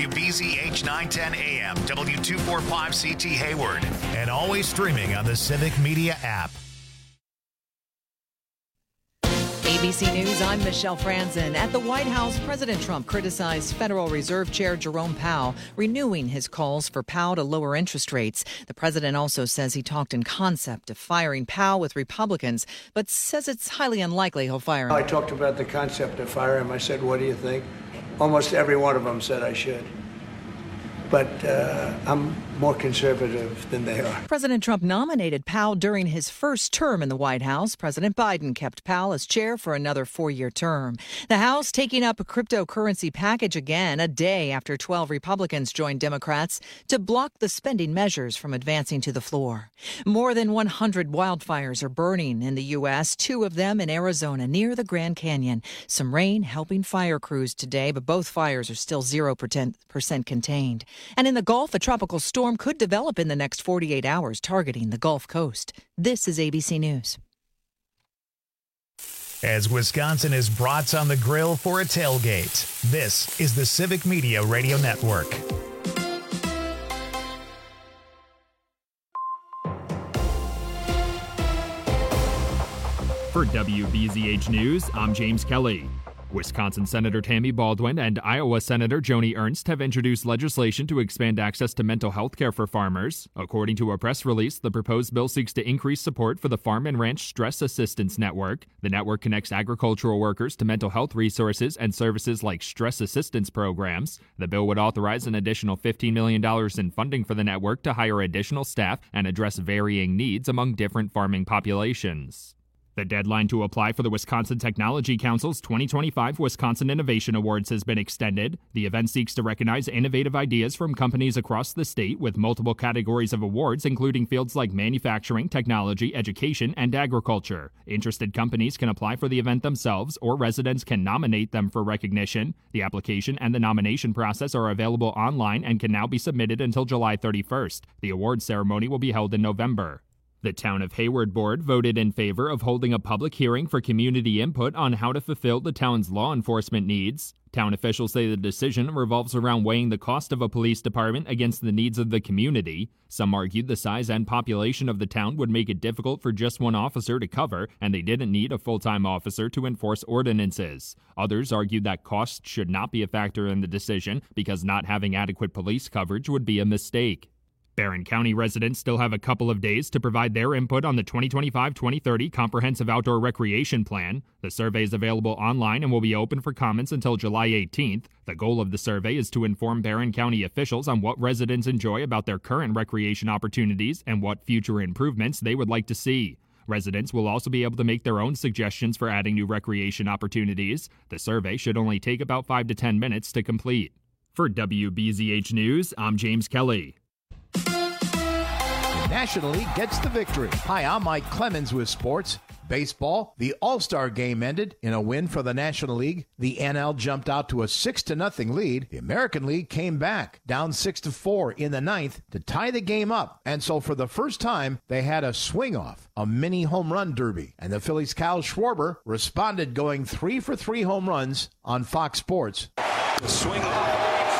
WBZH 910 AM, W245CT Hayward, and always streaming on the Civic Media app. ABC News, I'm Michelle Franzen. At the White House, President Trump criticized Federal Reserve Chair Jerome Powell, renewing his calls for Powell to lower interest rates. The president also says he talked in concept of firing Powell with Republicans, but says it's highly unlikely he'll fire him. I talked about the concept of firing him. I said, what do you think? Almost every one of them said I should. But I'm more conservative than they are. President Trump nominated Powell during his first term in the White House. President Biden kept Powell as chair for another 4-year term. The House taking up a cryptocurrency package again, a day after 12 Republicans joined Democrats to block the spending measures from advancing to the floor. More than 100 wildfires are burning in the U.S., 2 of them in Arizona near the Grand Canyon. Some rain helping fire crews today, but both fires are still 0% contained. And in the Gulf, a tropical storm could develop in the next 48 hours, targeting the Gulf Coast. This is ABC News. As Wisconsin is brats on the grill for a tailgate, this is the Civic Media Radio Network. For WBZH News, I'm James Kelly. Wisconsin Senator Tammy Baldwin and Iowa Senator Joni Ernst have introduced legislation to expand access to mental health care for farmers. According to a press release, the proposed bill seeks to increase support for the Farm and Ranch Stress Assistance Network. The network connects agricultural workers to mental health resources and services like stress assistance programs. The bill would authorize an additional $15 million in funding for the network to hire additional staff and address varying needs among different farming populations. The deadline to apply for the Wisconsin Technology Council's 2025 Wisconsin Innovation Awards has been extended. The event seeks to recognize innovative ideas from companies across the state with multiple categories of awards, including fields like manufacturing, technology, education, and agriculture. Interested companies can apply for the event themselves, or residents can nominate them for recognition. The application and the nomination process are available online and can now be submitted until July 31st. The awards ceremony will be held in November. The Town of Hayward Board voted in favor of holding a public hearing for community input on how to fulfill the town's law enforcement needs. Town officials say the decision revolves around weighing the cost of a police department against the needs of the community. Some argued the size and population of the town would make it difficult for just one officer to cover, and they didn't need a full-time officer to enforce ordinances. Others argued that cost should not be a factor in the decision because not having adequate police coverage would be a mistake. Barron County residents still have a couple of days to provide their input on the 2025-2030 Comprehensive Outdoor Recreation Plan. The survey is available online and will be open for comments until July 18th. The goal of the survey is to inform Barron County officials on what residents enjoy about their current recreation opportunities and what future improvements they would like to see. Residents will also be able to make their own suggestions for adding new recreation opportunities. The survey should only take about 5 to 10 minutes to complete. For WBZH News, I'm James Kelly. National League gets the victory. Hi, I'm Mike Clemens with sports. Baseball, the All-Star game ended in a win for the National League. The NL jumped out to a 6-0 lead. The American League came back, down 6-4 in the ninth to tie the game up. And so for the first time, they had a swing-off, a mini home run derby. And the Phillies' Kyle Schwarber responded going 3 for 3 home runs on Fox Sports. The swing off.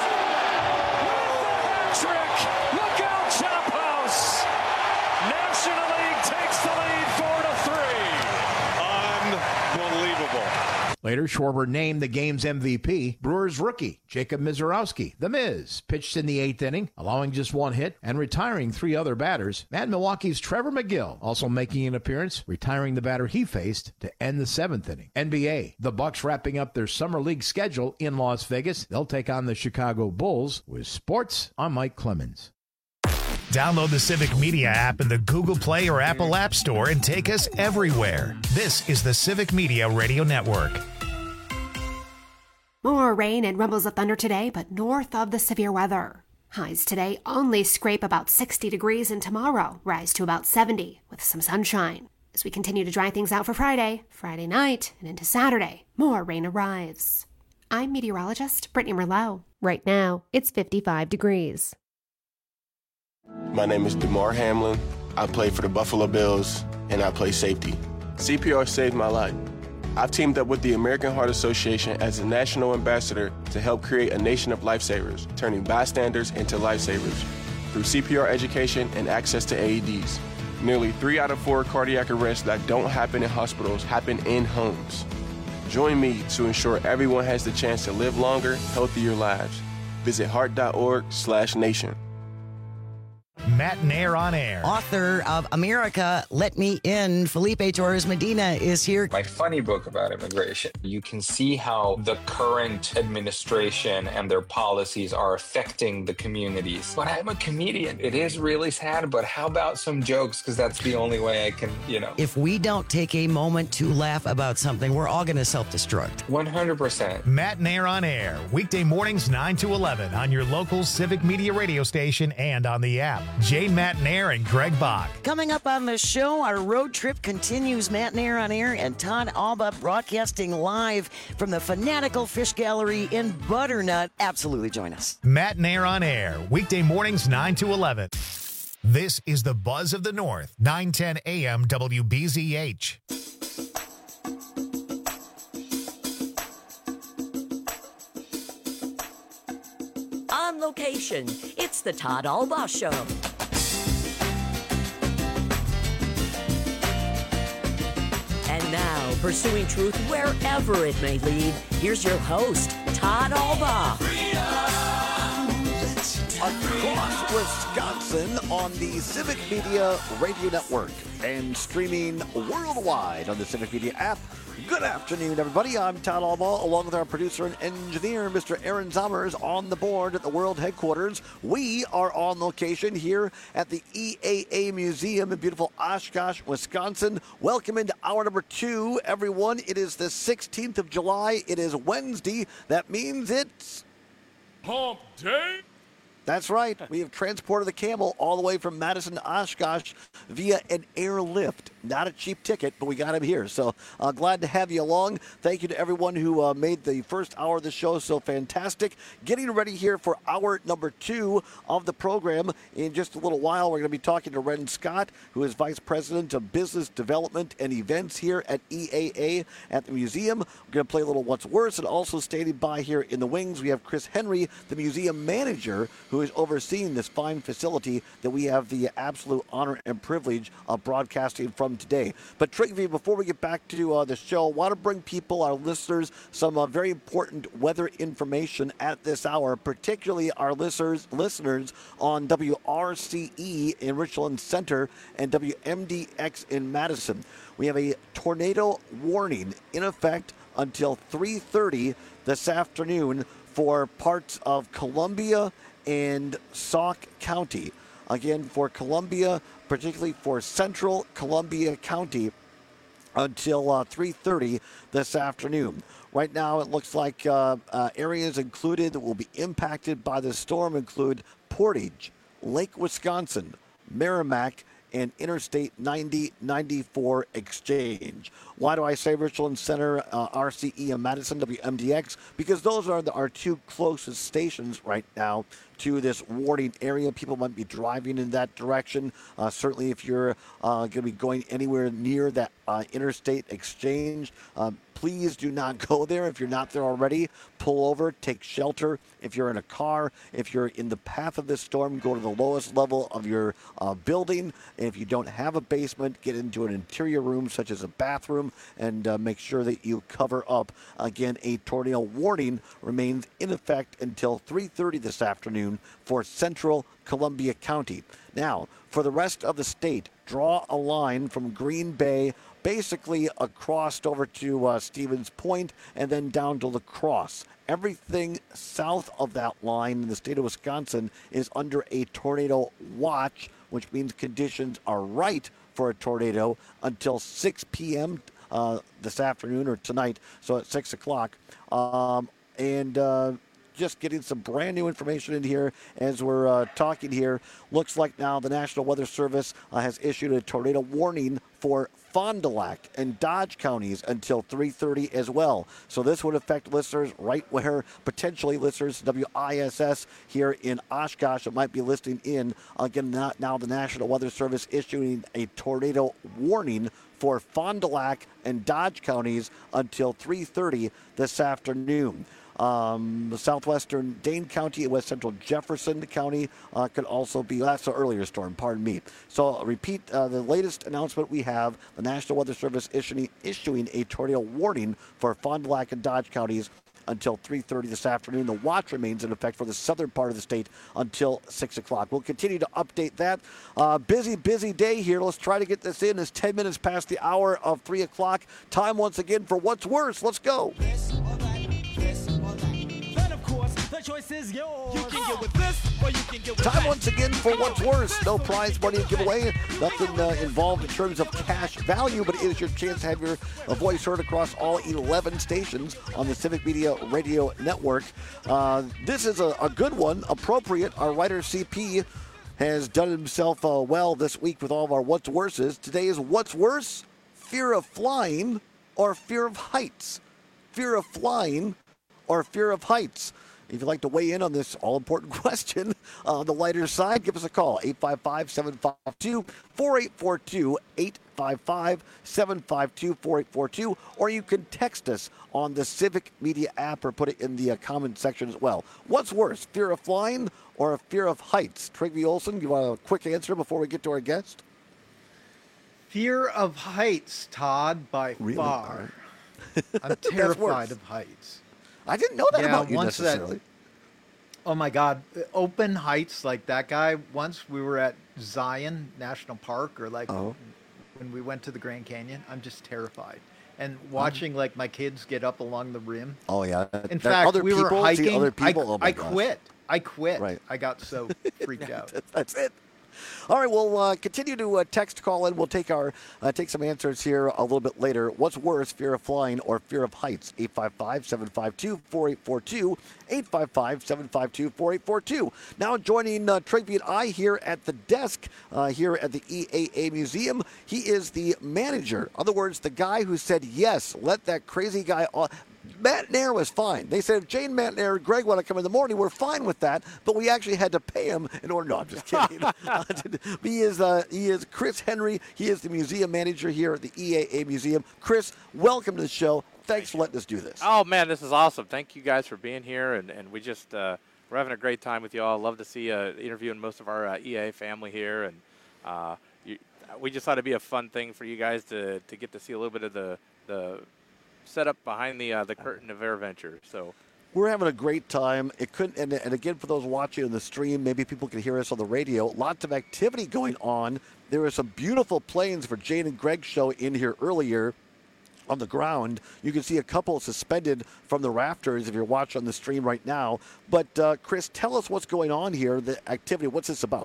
Later, Schwarber named the game's MVP, Brewers rookie Jacob Misiorowski. The Miz pitched in the 8th inning, allowing just 1 hit and retiring 3 other batters. And Milwaukee's Trevor McGill also making an appearance, retiring the batter he faced to end the 7th inning. NBA, the Bucks wrapping up their summer league schedule in Las Vegas. They'll take on the Chicago Bulls. With sports, I'm Mike Clemens. Download the Civic Media app in the Google Play or Apple App Store and take us everywhere. This is the Civic Media Radio Network. More rain and rumbles of thunder today, but north of the severe weather. Highs today only scrape about 60 degrees, and tomorrow rise to about 70 with some sunshine. As we continue to dry things out for Friday night, and into Saturday, more rain arrives. I'm meteorologist Brittany Merlot. Right now, it's 55 degrees. My name is DeMar Hamlin. I play for the Buffalo Bills, and I play safety. CPR saved my life. I've teamed up with the American Heart Association as a national ambassador to help create a nation of lifesavers, turning bystanders into lifesavers through CPR education and access to AEDs. Nearly 3 out of 4 cardiac arrests that don't happen in hospitals happen in homes. Join me to ensure everyone has the chance to live longer, healthier lives. Visit heart.org/nation. Matt Nair on air. Author of America, Let Me In, Felipe Torres Medina is here. My funny book about immigration. You can see how the current administration and their policies are affecting the communities. But I'm a comedian. It is really sad, but how about some jokes? Because that's the only way I can, If we don't take a moment to laugh about something, we're all going to self-destruct. 100%. Matt Nair on air, weekday mornings 9 to 11 on your local Civic Media radio station and on the app. Jane Matt Nair and Greg Bach. Coming up on the show, our road trip continues. Matt Nair on air and Todd Alba broadcasting live from the Fanatical Fish Gallery in Butternut. Absolutely join us. Matt Nair on air, weekday mornings 9 to 11. This is the Buzz of the North, 910 AM WBZH. On location, it's the Todd Alba Show. And now, pursuing truth wherever it may lead, here's your host, Todd Alba. Across Wisconsin on the Civic Media Radio Network and streaming worldwide on the Civic Media app. Good afternoon, everybody. I'm Todd Alba, along with our producer and engineer, Mr. Aaron Zommers, on the board at the World Headquarters. We are on location here at the EAA Museum in beautiful Oshkosh, Wisconsin. Welcome into hour number 2, everyone. It is the 16th of July. It is Wednesday. That means it's Hump Day. That's right. We have transported the camel all the way from Madison to Oshkosh via an airlift. Not a cheap ticket, but we got him here. So glad to have you along. Thank you to everyone who made the first hour of the show so fantastic. Getting ready here for hour number 2 of the program. In just a little while, we're going to be talking to Ren Scott, who is Vice President of Business Development and Events here at EAA at the museum. We're going to play a little What's Worse, and also standing by here in the wings, we have Chris Henry, the museum manager, who is overseeing this fine facility that we have the absolute honor and privilege of broadcasting from today. But Trigby, before we get back to the show, I want to bring people, our listeners, some very important weather information at this hour, particularly our listeners on WRCE in Richland Center and WMDX in Madison. We have a tornado warning in effect until 3:30 this afternoon for parts of Columbia and Sauk County. Again, for Columbia, particularly for central Columbia County, until 3:30 this afternoon. Right now, it looks like areas included that will be impacted by the storm include Portage, Lake Wisconsin, Merrimack, and Interstate 90-94 Exchange. Why do I say Richland Center, RCE, and Madison, WMDX? Because those are our 2 closest stations right now to this warning area. People might be driving in that direction. Certainly if you're going to be going anywhere near that Interstate Exchange, please do not go there. If you're not there already, pull over, take shelter. If you're in a car, if you're in the path of this storm, go to the lowest level of your building. And if you don't have a basement, get into an interior room such as a bathroom and make sure that you cover up. Again, a tornado warning remains in effect until 3:30 this afternoon for central Columbia County. Now, for the rest of the state, draw a line from Green Bay basically across over to Stevens Point and then down to La Crosse. Everything south of that line in the state of Wisconsin is under a tornado watch, which means conditions are right for a tornado until 6 p.m. This afternoon or tonight, so at 6 o'clock. Just getting some brand new information in here as we're talking here. Looks like now the National Weather Service has issued a tornado warning for Fond du Lac and Dodge counties until 3:30 as well. So this would affect listeners right where potentially listeners WISS here in Oshkosh that might be listening in. Again, now the National Weather Service issuing a tornado warning for Fond du Lac and Dodge counties until 3:30 this afternoon. Southwestern Dane County and West Central Jefferson County could also be, that's an earlier storm, pardon me. So I'll repeat the latest announcement we have, the National Weather Service issuing a tornado warning for Fond du Lac and Dodge counties until 3:30 this afternoon. The watch remains in effect for the southern part of the state until 6 o'clock. We'll continue to update that. Busy day here. Let's try to get this in. It's 10 minutes past the hour of 3 o'clock. Time once again for What's Worse. Let's go. The choice is yours. You can get with this, or you can get with Time that. once again for What's Worse. No prize money to give away. Nothing involved in terms of cash value, but it is your chance to have your voice heard across all 11 stations on the Civic Media Radio Network. This is a good one, appropriate. Our writer CP has done himself well this week with all of our What's Worses. Today is What's Worse, fear of flying or fear of heights? Fear of flying or fear of heights? If you'd like to weigh in on this all-important question on the lighter side, give us a call, 855-752-4842, 855-752-4842, or you can text us on the Civic Media app or put it in the comment section as well. What's worse, fear of flying or a fear of heights? Trigby Olson, you want a quick answer before we get to our guest? Fear of heights, Todd, by far. I'm terrified of heights. I didn't know that about you necessarily. Oh, my God. Open heights like that guy. Once we were at Zion National Park or when we went to the Grand Canyon, I'm just terrified. And watching like my kids get up along the rim. Oh, yeah. In fact, we were hiking. Other people. I quit. Right. I got so freaked out. That's it. All right, we'll continue to text call in. We'll take some answers here a little bit later. What's worse, fear of flying or fear of heights? 855-752-4842, 855-752-4842. Now joining Trigby and I here at the desk here at the EAA Museum. He is the manager. In other words, the guy who said, yes, let that crazy guy on. Matt Nair was fine. They said if Jane, Matt Nair, and Greg want to come in the morning, we're fine with that. But we actually had to pay him in order. No, I'm just kidding. He is Chris Henry. He is the museum manager here at the EAA Museum. Chris, welcome to the show. Thanks for letting us do this. Oh man, this is awesome. Thank you guys for being here, and we just we're having a great time with you all. Love to see interviewing most of our EAA family here, and we just thought it'd be a fun thing for you guys to get to see a little bit of the setup behind the curtain of AirVenture. So we're having a great time. It couldn't, and again, for those watching on the stream, maybe people can hear us on the radio. Lots of activity going on. There were some beautiful planes for Jane and Greg's show in here earlier on the ground. You can see a couple suspended from the rafters if you're watching on the stream right now. But Chris, tell us what's going on here, the activity. What's this about?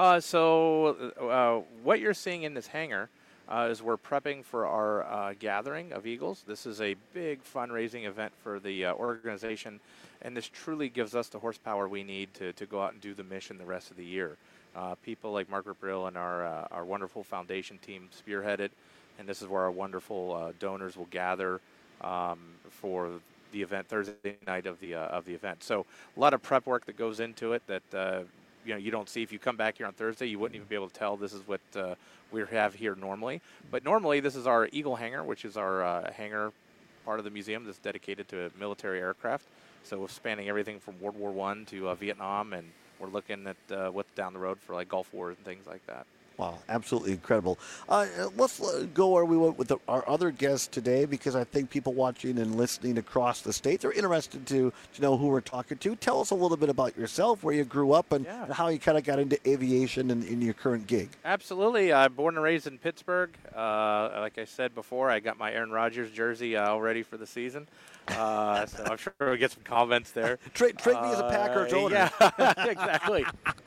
So what you're seeing in this hangar is we're prepping for our gathering of Eagles. This is a big fundraising event for the organization, and this truly gives us the horsepower we need to go out and do the mission the rest of the year. People like Margaret Brill and our wonderful foundation team spearhead it, and this is where our wonderful donors will gather for the event Thursday night of the event. So a lot of prep work that goes into it that you don't see. If you come back here on Thursday, you wouldn't even be able to tell this is what we have here normally. But normally this is our Eagle hangar, which is our hangar part of the museum that's dedicated to military aircraft. So we're spanning everything from World War I to Vietnam, and we're looking at what's down the road for like Gulf Wars and things like that. Wow, absolutely incredible. Let's go where we went with our other guests today, because I think people watching and listening across the state are interested to know who we're talking to. Tell us a little bit about yourself, where you grew up, and how you kind of got into aviation and in your current gig. Absolutely. Born and raised in Pittsburgh. Like I said before, I got my Aaron Rodgers jersey all ready for the season. So I'm sure we'll get some comments there. Treat me as a Packers owner. Yeah, exactly.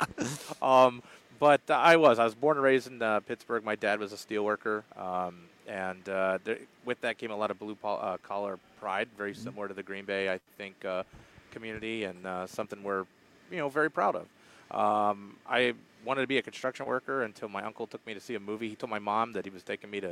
But I was born and raised in Pittsburgh. My dad was a steel worker, and with that came a lot of blue collar pride, very similar to the Green Bay, I think, community, and something we're very proud of. I wanted to be a construction worker until my uncle took me to see a movie. He told my mom that he was taking me to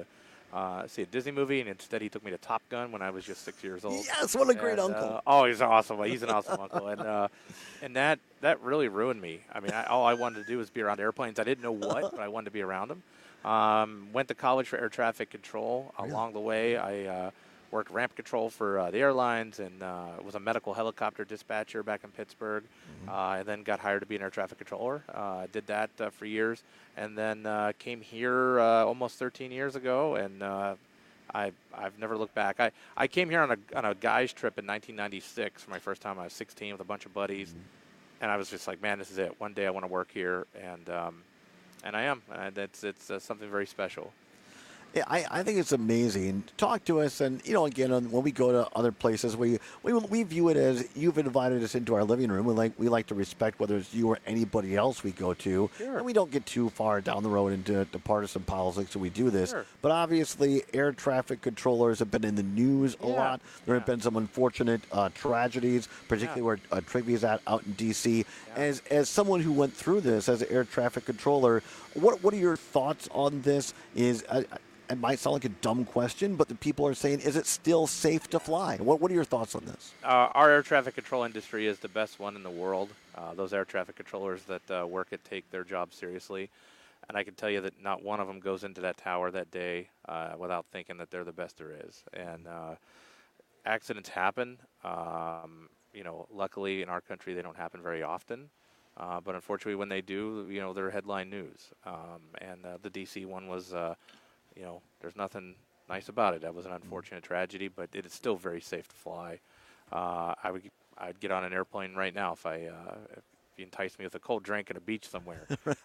see a Disney movie, and instead he took me to Top Gun when I was just 6 years old. Yes, what a great uncle. He's awesome. He's an awesome uncle. And that really ruined me. I mean, all I wanted to do was be around airplanes. I didn't know what, but I wanted to be around them. Went to college for air traffic control. Really? Along the way, I worked ramp control for the airlines and was a medical helicopter dispatcher back in Pittsburgh. And then got hired to be an air traffic controller. Did that for years. And then came here almost 13 years ago, and I've never looked back. I came here on a guy's trip in 1996 for my first time. I was 16 with a bunch of buddies, and I was just like, man, this is it. One day I want to work here, and I am. It's something very special. Yeah, I think it's amazing. Talk to us, and again, when we go to other places, we view it as you've invited us into our living room. We like to respect whether it's you or anybody else we go to, sure. And we don't get too far down the road into partisan politics when we do this. Sure. But obviously, air traffic controllers have been in the news a lot. There have been some unfortunate tragedies, particularly where Trigby is out in D.C. Yeah. As someone who went through this as an air traffic controller, what are your thoughts on this? It might sound like a dumb question, but the people are saying, is it still safe to fly? What are your thoughts on this? Our air traffic control industry is the best one in the world. Those air traffic controllers that work it take their job seriously. And I can tell you that not one of them goes into that tower that day without thinking that they're the best there is. And accidents happen. Luckily in our country they don't happen very often. But unfortunately when they do, they're headline news. And the D.C. one was... there's nothing nice about it. That was an unfortunate tragedy, but it is still very safe to fly. I'd get on an airplane right now if you entice me with a cold drink and a beach somewhere.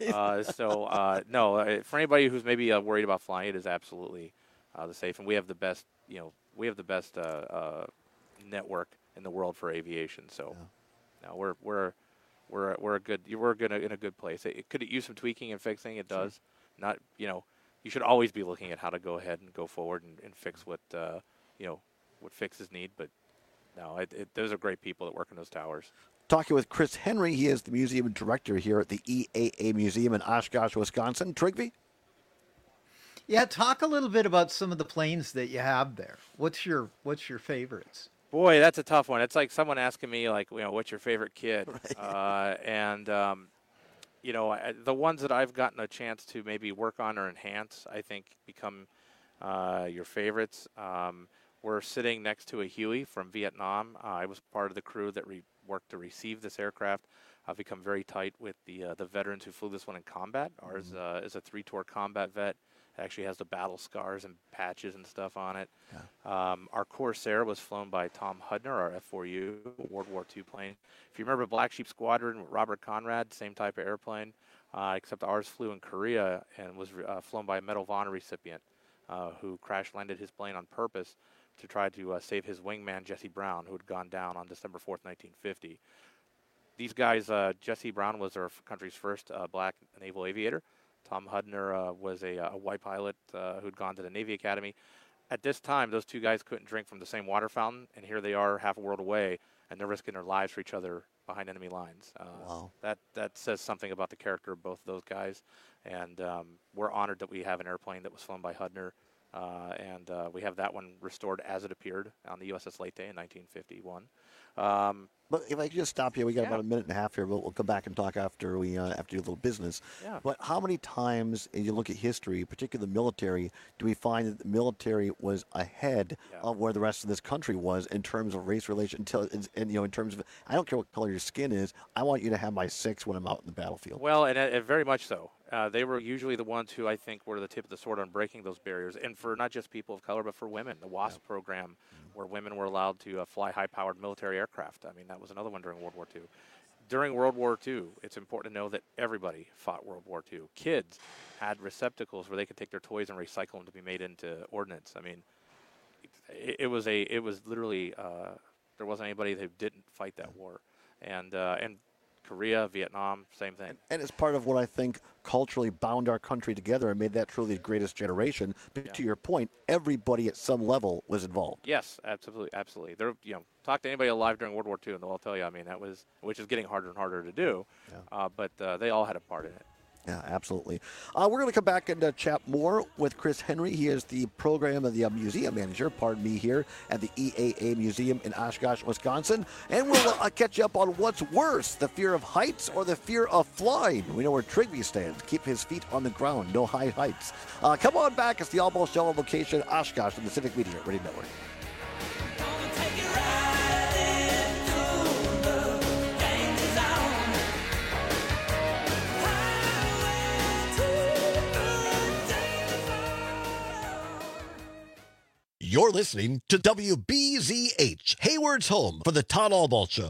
No, for anybody who's maybe worried about flying, it is absolutely the safe, and we have the best. We have the best network in the world for aviation. So, no, we're in a good place. It could use some tweaking and fixing. It does. Sure. Not You should always be looking at how to go ahead and go forward and fix what fixes need. But no, those are great people that work in those towers. Talking with Chris Henry, he is the museum director here at the EAA Museum in Oshkosh, Wisconsin. Trigby? Yeah, talk a little bit about some of the planes that you have there. What's your favorites? Boy, that's a tough one. It's like someone asking me, what's your favorite kid? Right. The ones that I've gotten a chance to maybe work on or enhance, I think, become your favorites. We're sitting next to a Huey from Vietnam. I was part of the crew that worked to receive this aircraft. I've become very tight with the veterans who flew this one in combat. Ours is a 3-tour combat vet. It actually has the battle scars and patches and stuff on it. Yeah. Our Corsair was flown by Tom Hudner, our F-4U, World War II plane. If you remember Black Sheep Squadron with Robert Conrad, same type of airplane, except ours flew in Korea and was flown by a Medal of Honor recipient who crash-landed his plane on purpose to try to save his wingman, Jesse Brown, who had gone down on December 4th, 1950. These guys, Jesse Brown was our country's first black naval aviator. Tom Hudner was a white pilot who'd gone to the Navy Academy. At this time, those two guys couldn't drink from the same water fountain, and here they are half a world away, and they're risking their lives for each other behind enemy lines. Wow. That says something about the character of both of those guys, and we're honored that we have an airplane that was flown by Hudner, and we have that one restored as it appeared on the USS Leyte in 1951. But if I could just stop you, we got about a minute and a half here, but we'll come back and talk after we have to do a little business. Yeah. But how many times, and you look at history, particularly the military, do we find that the military was ahead of where the rest of this country was in terms of race relation? And in terms of, I don't care what color your skin is, I want you to have my 6 when I'm out in the battlefield. Well, and very much so. They were usually the ones who I think were the tip of the sword on breaking those barriers, and for not just people of color, but for women. The WASP program, where women were allowed to fly high-powered military aircraft. I mean, that was another one during World War II. During World War II, it's important to know that everybody fought World War II. Kids had receptacles where they could take their toys and recycle them to be made into ordnance. I mean, it was literally there wasn't anybody that didn't fight that war, and Korea, Vietnam, same thing. And it's part of what I think culturally bound our country together and made that truly the greatest generation. But to your point, everybody at some level was involved. Yes, absolutely. There, talk to anybody alive during World War II, and they'll tell you. I mean, which is getting harder and harder to do. Yeah. But they all had a part in it. Yeah, absolutely. We're going to come back and chat more with Chris Henry. He is the program of the museum manager, here at the EAA Museum in Oshkosh, Wisconsin. And we'll catch you up on what's worse, the fear of heights or the fear of flying. We know where Trigby stands. Keep his feet on the ground. No high heights. Come on back. It's the All Ball Show on location, Oshkosh, on the Civic Media Radio Network. You're listening to WBZH, Hayward's home for the Todd Albaugh Show.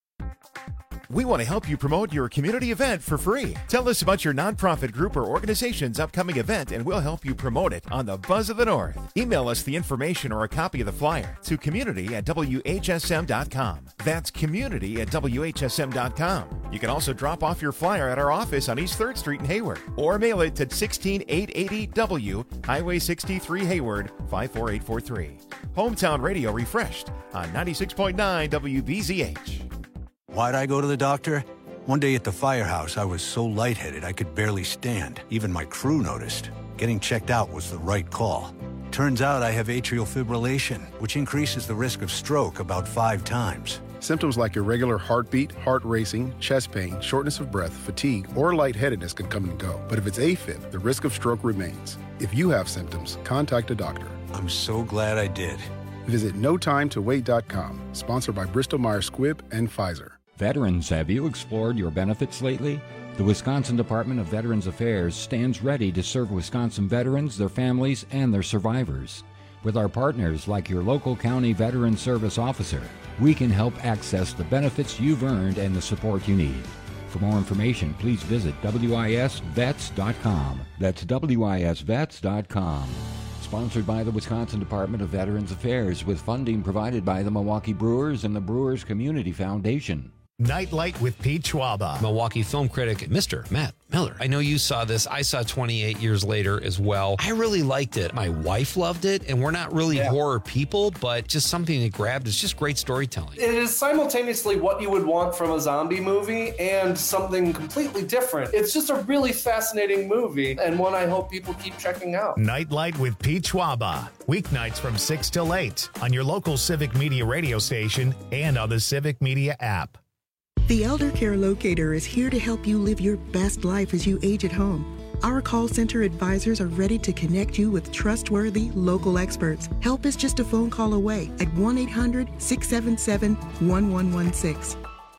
We want to help you promote your community event for free. Tell us about your nonprofit group or organization's upcoming event, and we'll help you promote it on the Buzz of the North. Email us the information or a copy of the flyer to community@WHSM.com. That's community@WHSM.com. You can also drop off your flyer at our office on East 3rd Street in Hayward, or mail it to 16880 W, Highway 63 Hayward, 54843. Hometown Radio refreshed on 96.9 WBZH. Why'd I go to the doctor? One day at the firehouse, I was so lightheaded I could barely stand. Even my crew noticed. Getting checked out was the right call. Turns out I have atrial fibrillation, which increases the risk of stroke about 5 times. Symptoms like irregular heartbeat, heart racing, chest pain, shortness of breath, fatigue, or lightheadedness can come and go. But if it's AFib, the risk of stroke remains. If you have symptoms, contact a doctor. I'm so glad I did. Visit NoTimeToWait.com, sponsored by Bristol-Myers Squibb and Pfizer. Veterans, have you explored your benefits lately? The Wisconsin Department of Veterans Affairs stands ready to serve Wisconsin veterans, their families, and their survivors. With our partners like your local county veteran service officer, we can help access the benefits you've earned and the support you need. For more information, please visit WISVets.com. That's WISVets.com. Sponsored by the Wisconsin Department of Veterans Affairs with funding provided by the Milwaukee Brewers and the Brewers Community Foundation. Nightlight with Pete Schwaba. Milwaukee film critic, Mr. Matt Miller. I know you saw this. I saw 28 years later as well. I really liked it. My wife loved it, and we're not really horror people, but just something that grabbed. It's just great storytelling. It is simultaneously what you would want from a zombie movie and something completely different. It's just a really fascinating movie, and one I hope people keep checking out. Nightlight with Pete Schwaba. Weeknights from 6 till 8 on your local Civic Media radio station and on the Civic Media app. The Elder Care Locator is here to help you live your best life as you age at home. Our call center advisors are ready to connect you with trustworthy local experts. Help is just a phone call away at 1-800-677-1116.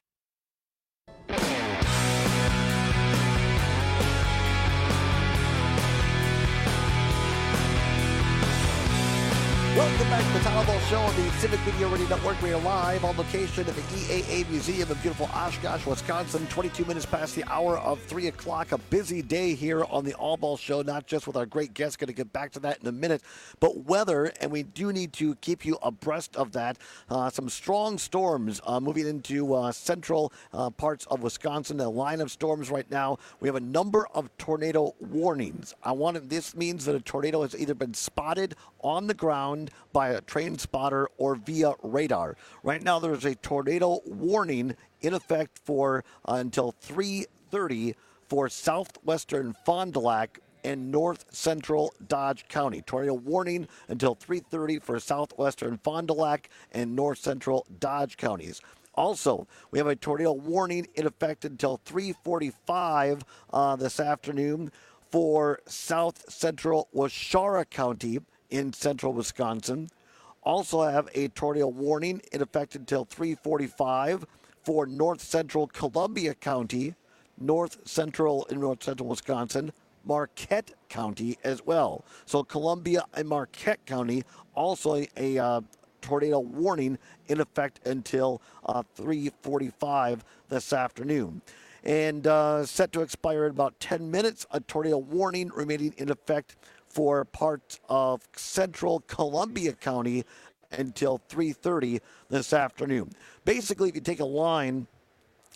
Welcome back to the Todd Albaugh Show on the Civic Media Radio Network. We are live on location at the EAA Museum in beautiful Oshkosh, Wisconsin. 22 minutes past the hour of 3 o'clock. A busy day here on the Albaugh Show, not just with our great guests. Going to get back to that in a minute, but weather, and we do need to keep you abreast of that. Some strong storms moving into central parts of Wisconsin. A line of storms right now. We have a number of tornado warnings. This means that a tornado has either been spotted on the ground by a train spotter or via radar. Right now, there is a tornado warning in effect for until 3:30 for southwestern Fond du Lac and north central Dodge County. Tornado warning until 3:30 for southwestern Fond du Lac and north central Dodge counties. Also, we have a tornado warning in effect until 3:45 this afternoon for south central Waushara County in central Wisconsin. Also have a tornado warning in effect until 3:45 for north central Columbia County, north central Wisconsin, Marquette County as well. So Columbia and Marquette County, also a tornado warning in effect until 3:45 this afternoon. And set to expire in about 10 minutes, a tornado warning remaining in effect for parts of central Columbia County until 3:30 this afternoon. Basically, if you take a line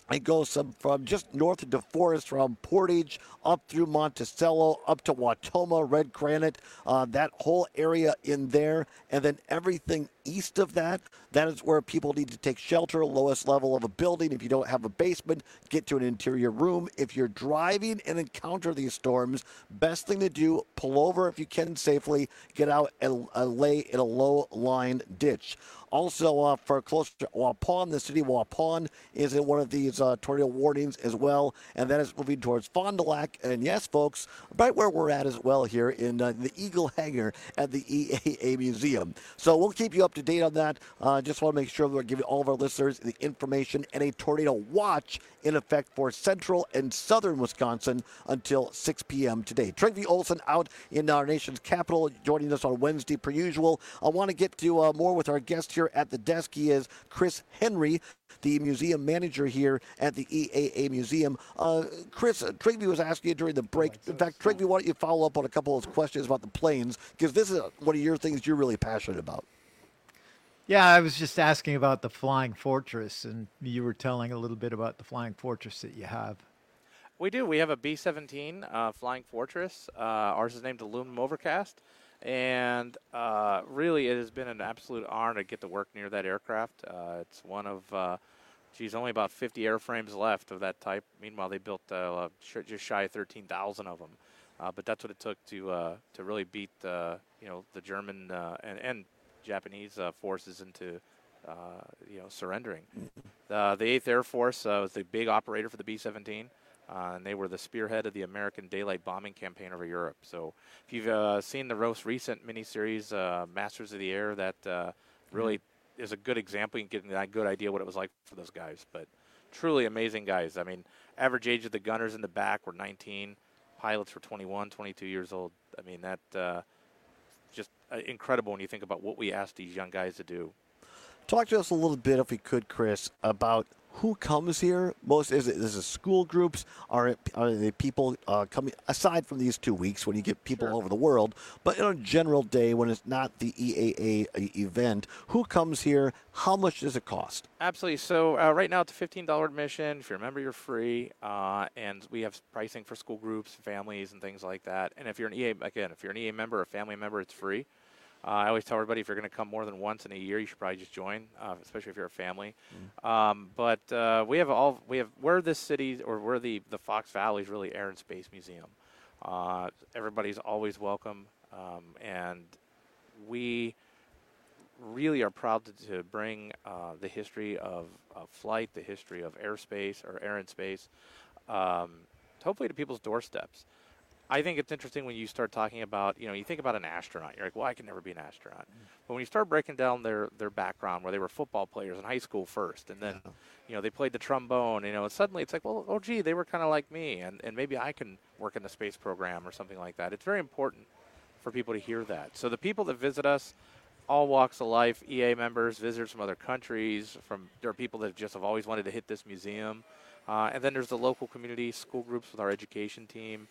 It goes from just north of DeForest, from Portage, up through Monticello, up to Wautoma, Red Granite, that whole area in there. And then everything east of that, that is where people need to take shelter, lowest level of a building. If you don't have a basement, get to an interior room. If you're driving and encounter these storms, best thing to do, pull over if you can safely, get out and lay in a low-lying ditch. Also, for close to Waupun, the city of Waupun is in one of these tornado warnings as well, and that is moving towards Fond du Lac. And yes, folks, right where we're at as well here in the Eagle Hangar at the EAA Museum. So we'll keep you up to date on that. Just want to make sure we're giving all of our listeners the information, and a tornado watch in effect for central and southern Wisconsin until 6 p.m. today. Trygve Olsen out in our nation's capital, joining us on Wednesday per usual. I want to get to more with our guest here at the desk. He is Chris Henry, the museum manager here at the EAA Museum. Chris, Trygve was asking you during the break. In fact, Trygve, why don't you follow up on a couple of questions about the planes, because this is one of your things you're really passionate about. Yeah, I was just asking about the Flying Fortress, and you were telling a little bit about the Flying Fortress that you have. We do. We have a B-17 Flying Fortress. Ours is named Aluminum Overcast. And really, it has been an absolute honor to get to work near that aircraft. It's one of, only about 50 airframes left of that type. Meanwhile, they built just shy of 13,000 of them. But that's what it took to really beat the German and Japanese forces into surrendering. The 8th Air Force was the big operator for the B-17. And they were the spearhead of the American daylight bombing campaign over Europe. So if you've seen the most recent miniseries, Masters of the Air, that really is a good example. You can get a good idea what it was like for those guys. But truly amazing guys. I mean, average age of the gunners in the back were 19. Pilots were 21, 22 years old. I mean, that just incredible when you think about what we asked these young guys to do. Talk to us a little bit, if we could, Chris, about who comes here. Is it school groups? Are they people coming, aside from these 2 weeks when you get people all over the world, but in a general day when it's not the EAA event, who comes here? How much does it cost? Absolutely. So right now it's a $15 admission. If you're a member, you're free. And we have pricing for school groups, families, and things like that. And if you're an EA member or a family member, it's free. I always tell everybody if you're going to come more than once in a year, you should probably just join, especially if you're a family. But we're this city, or we're the Fox Valley's really Air and Space Museum. Everybody's always welcome, and we really are proud to bring the history of flight, the history of airspace or air and space, hopefully to people's doorsteps. I think it's interesting when you start talking about, you think about an astronaut. You're like, well, I can never be an astronaut. But when you start breaking down their background, where they were football players in high school first, and then, they played the trombone, and suddenly it's like, well, oh, gee, they were kind of like me, and maybe I can work in the space program or something like that. It's very important for people to hear that. So the people that visit us, all walks of life, EA members, visitors from other countries, there are people that just have always wanted to hit this museum. And then there's the local community, school groups with our education team.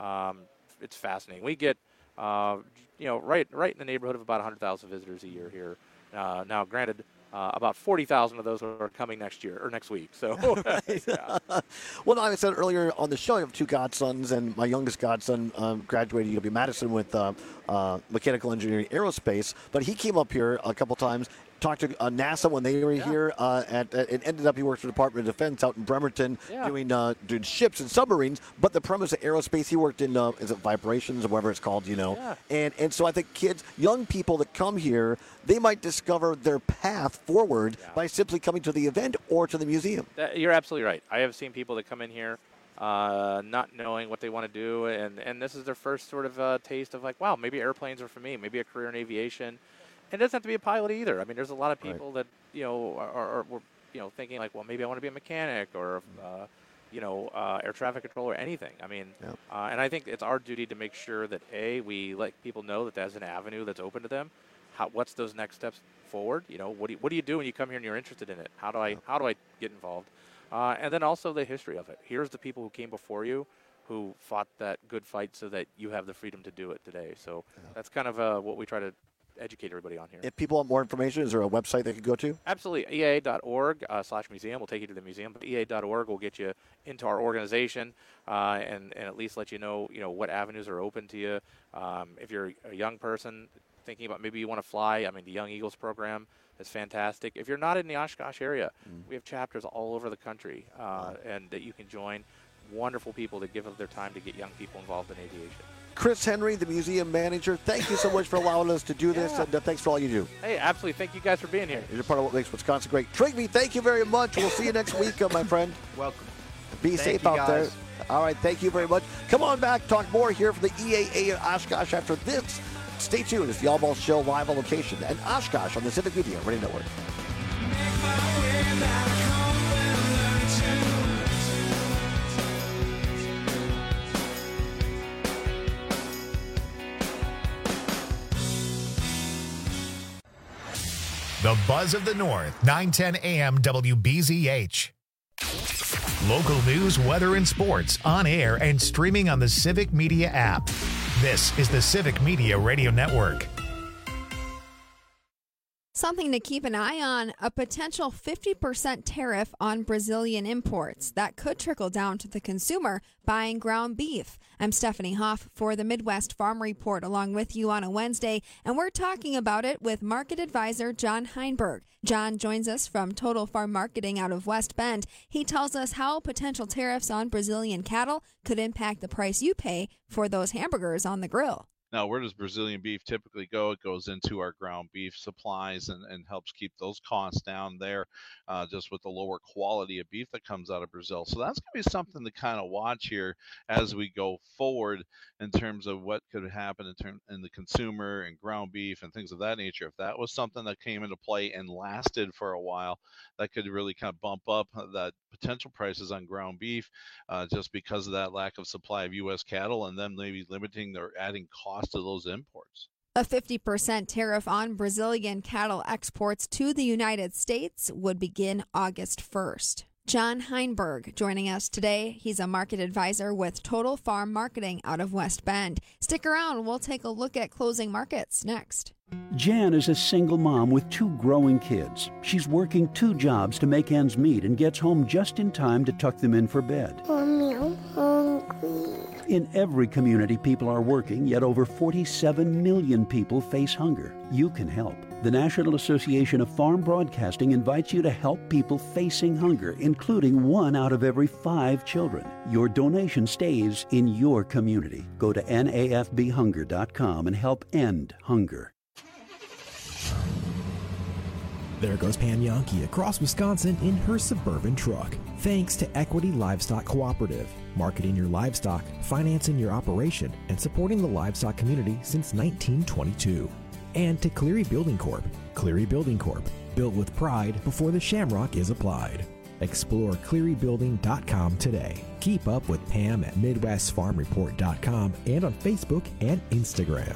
It's fascinating. We get, right in the neighborhood of about 100,000 visitors a year here. Now, granted, about 40,000 of those are coming next year or next week. So, yeah. Well, like I said earlier on the show, I have 2 godsons, and my youngest godson graduated UW-Madison with mechanical engineering aerospace. But he came up here a couple times. Talked to NASA when they were here. It ended up he worked for the Department of Defense out in Bremerton doing ships and submarines. But the premise of aerospace, he worked in, is it Vibrations or whatever it's called, Yeah. And so I think young people that come here, they might discover their path forward by simply coming to the event or to the museum. You're absolutely right. I have seen people that come in here not knowing what they want to do, and this is their first sort of taste of like, wow, maybe airplanes are for me, maybe a career in aviation. It doesn't have to be a pilot either. I mean, there's a lot of people that, are thinking like, well, maybe I want to be a mechanic or, air traffic controller or anything. I mean, and I think it's our duty to make sure that, we let people know that that's an avenue that's open to them. What's those next steps forward? What do you do when you come here and you're interested in it? How do I get involved? And then also the history of it. Here's the people who came before you, who fought that good fight so that you have the freedom to do it today. So that's kind of what we try to educate everybody on here. If people want more information, is there a website they could go to? Absolutely. EAA.org/museum will take you to the museum, but EAA.org will get you into our organization and at least let you know what avenues are open to you. If you're a young person thinking about maybe you want to fly, the Young Eagles program is fantastic. If you're not in the Oshkosh area, we have chapters all over the country and that you can join. Wonderful people that give up their time to get young people involved in aviation. Chris Henry, the museum manager, thank you so much for allowing us to do this, and thanks for all you do. Hey, absolutely. Thank you guys for being here. You're part of what makes Wisconsin great. Trigby, thank you very much. We'll see you next week, my friend. Welcome. Be safe out there. All right, thank you very much. Come on back, talk more here from the EAA at Oshkosh after this. Stay tuned. It's the All Ball Show live on location at Oshkosh on the Civic Media Radio Network. The Buzz of the North, 910 AM WBZH. Local news, weather, and sports on air and streaming on the Civic Media app. This is the Civic Media Radio Network. Something to keep an eye on, a potential 50% tariff on Brazilian imports that could trickle down to the consumer buying ground beef. I'm Stephanie Hoff for the Midwest Farm Report along with you on a Wednesday, and we're talking about it with market advisor John Heinberg. John joins us from Total Farm Marketing out of West Bend. He tells us how potential tariffs on Brazilian cattle could impact the price you pay for those hamburgers on the grill. Now, where does Brazilian beef typically go? It goes into our ground beef supplies and helps keep those costs down there just with the lower quality of beef that comes out of Brazil. So that's going to be something to kind of watch here as we go forward in terms of what could happen in the consumer and ground beef and things of that nature. If that was something that came into play and lasted for a while, that could really kind of bump up the potential prices on ground beef just because of that lack of supply of U.S. cattle and then maybe limiting or adding cost to those imports. A 50% tariff on Brazilian cattle exports to the United States would begin August 1st. John Heinberg joining us today. He's a market advisor with Total Farm Marketing out of West Bend. Stick around. We'll take a look at closing markets next. Jan is a single mom with 2 growing kids. She's working 2 jobs to make ends meet and gets home just in time to tuck them in for bed. Mommy, I'm hungry. In every community, people are working, yet over 47 million people face hunger. You can help. The National Association of Farm Broadcasting invites you to help people facing hunger, including 1 out of every 5 children. Your donation stays in your community. Go to nafbhunger.com and help end hunger. There goes Pam Yankee across Wisconsin in her Suburban truck. Thanks to Equity Livestock Cooperative, marketing your livestock, financing your operation, and supporting the livestock community since 1922. And to Cleary Building Corp. Cleary Building Corp. Built with pride before the shamrock is applied. Explore clearybuilding.com today. Keep up with Pam at MidwestFarmReport.com and on Facebook and Instagram.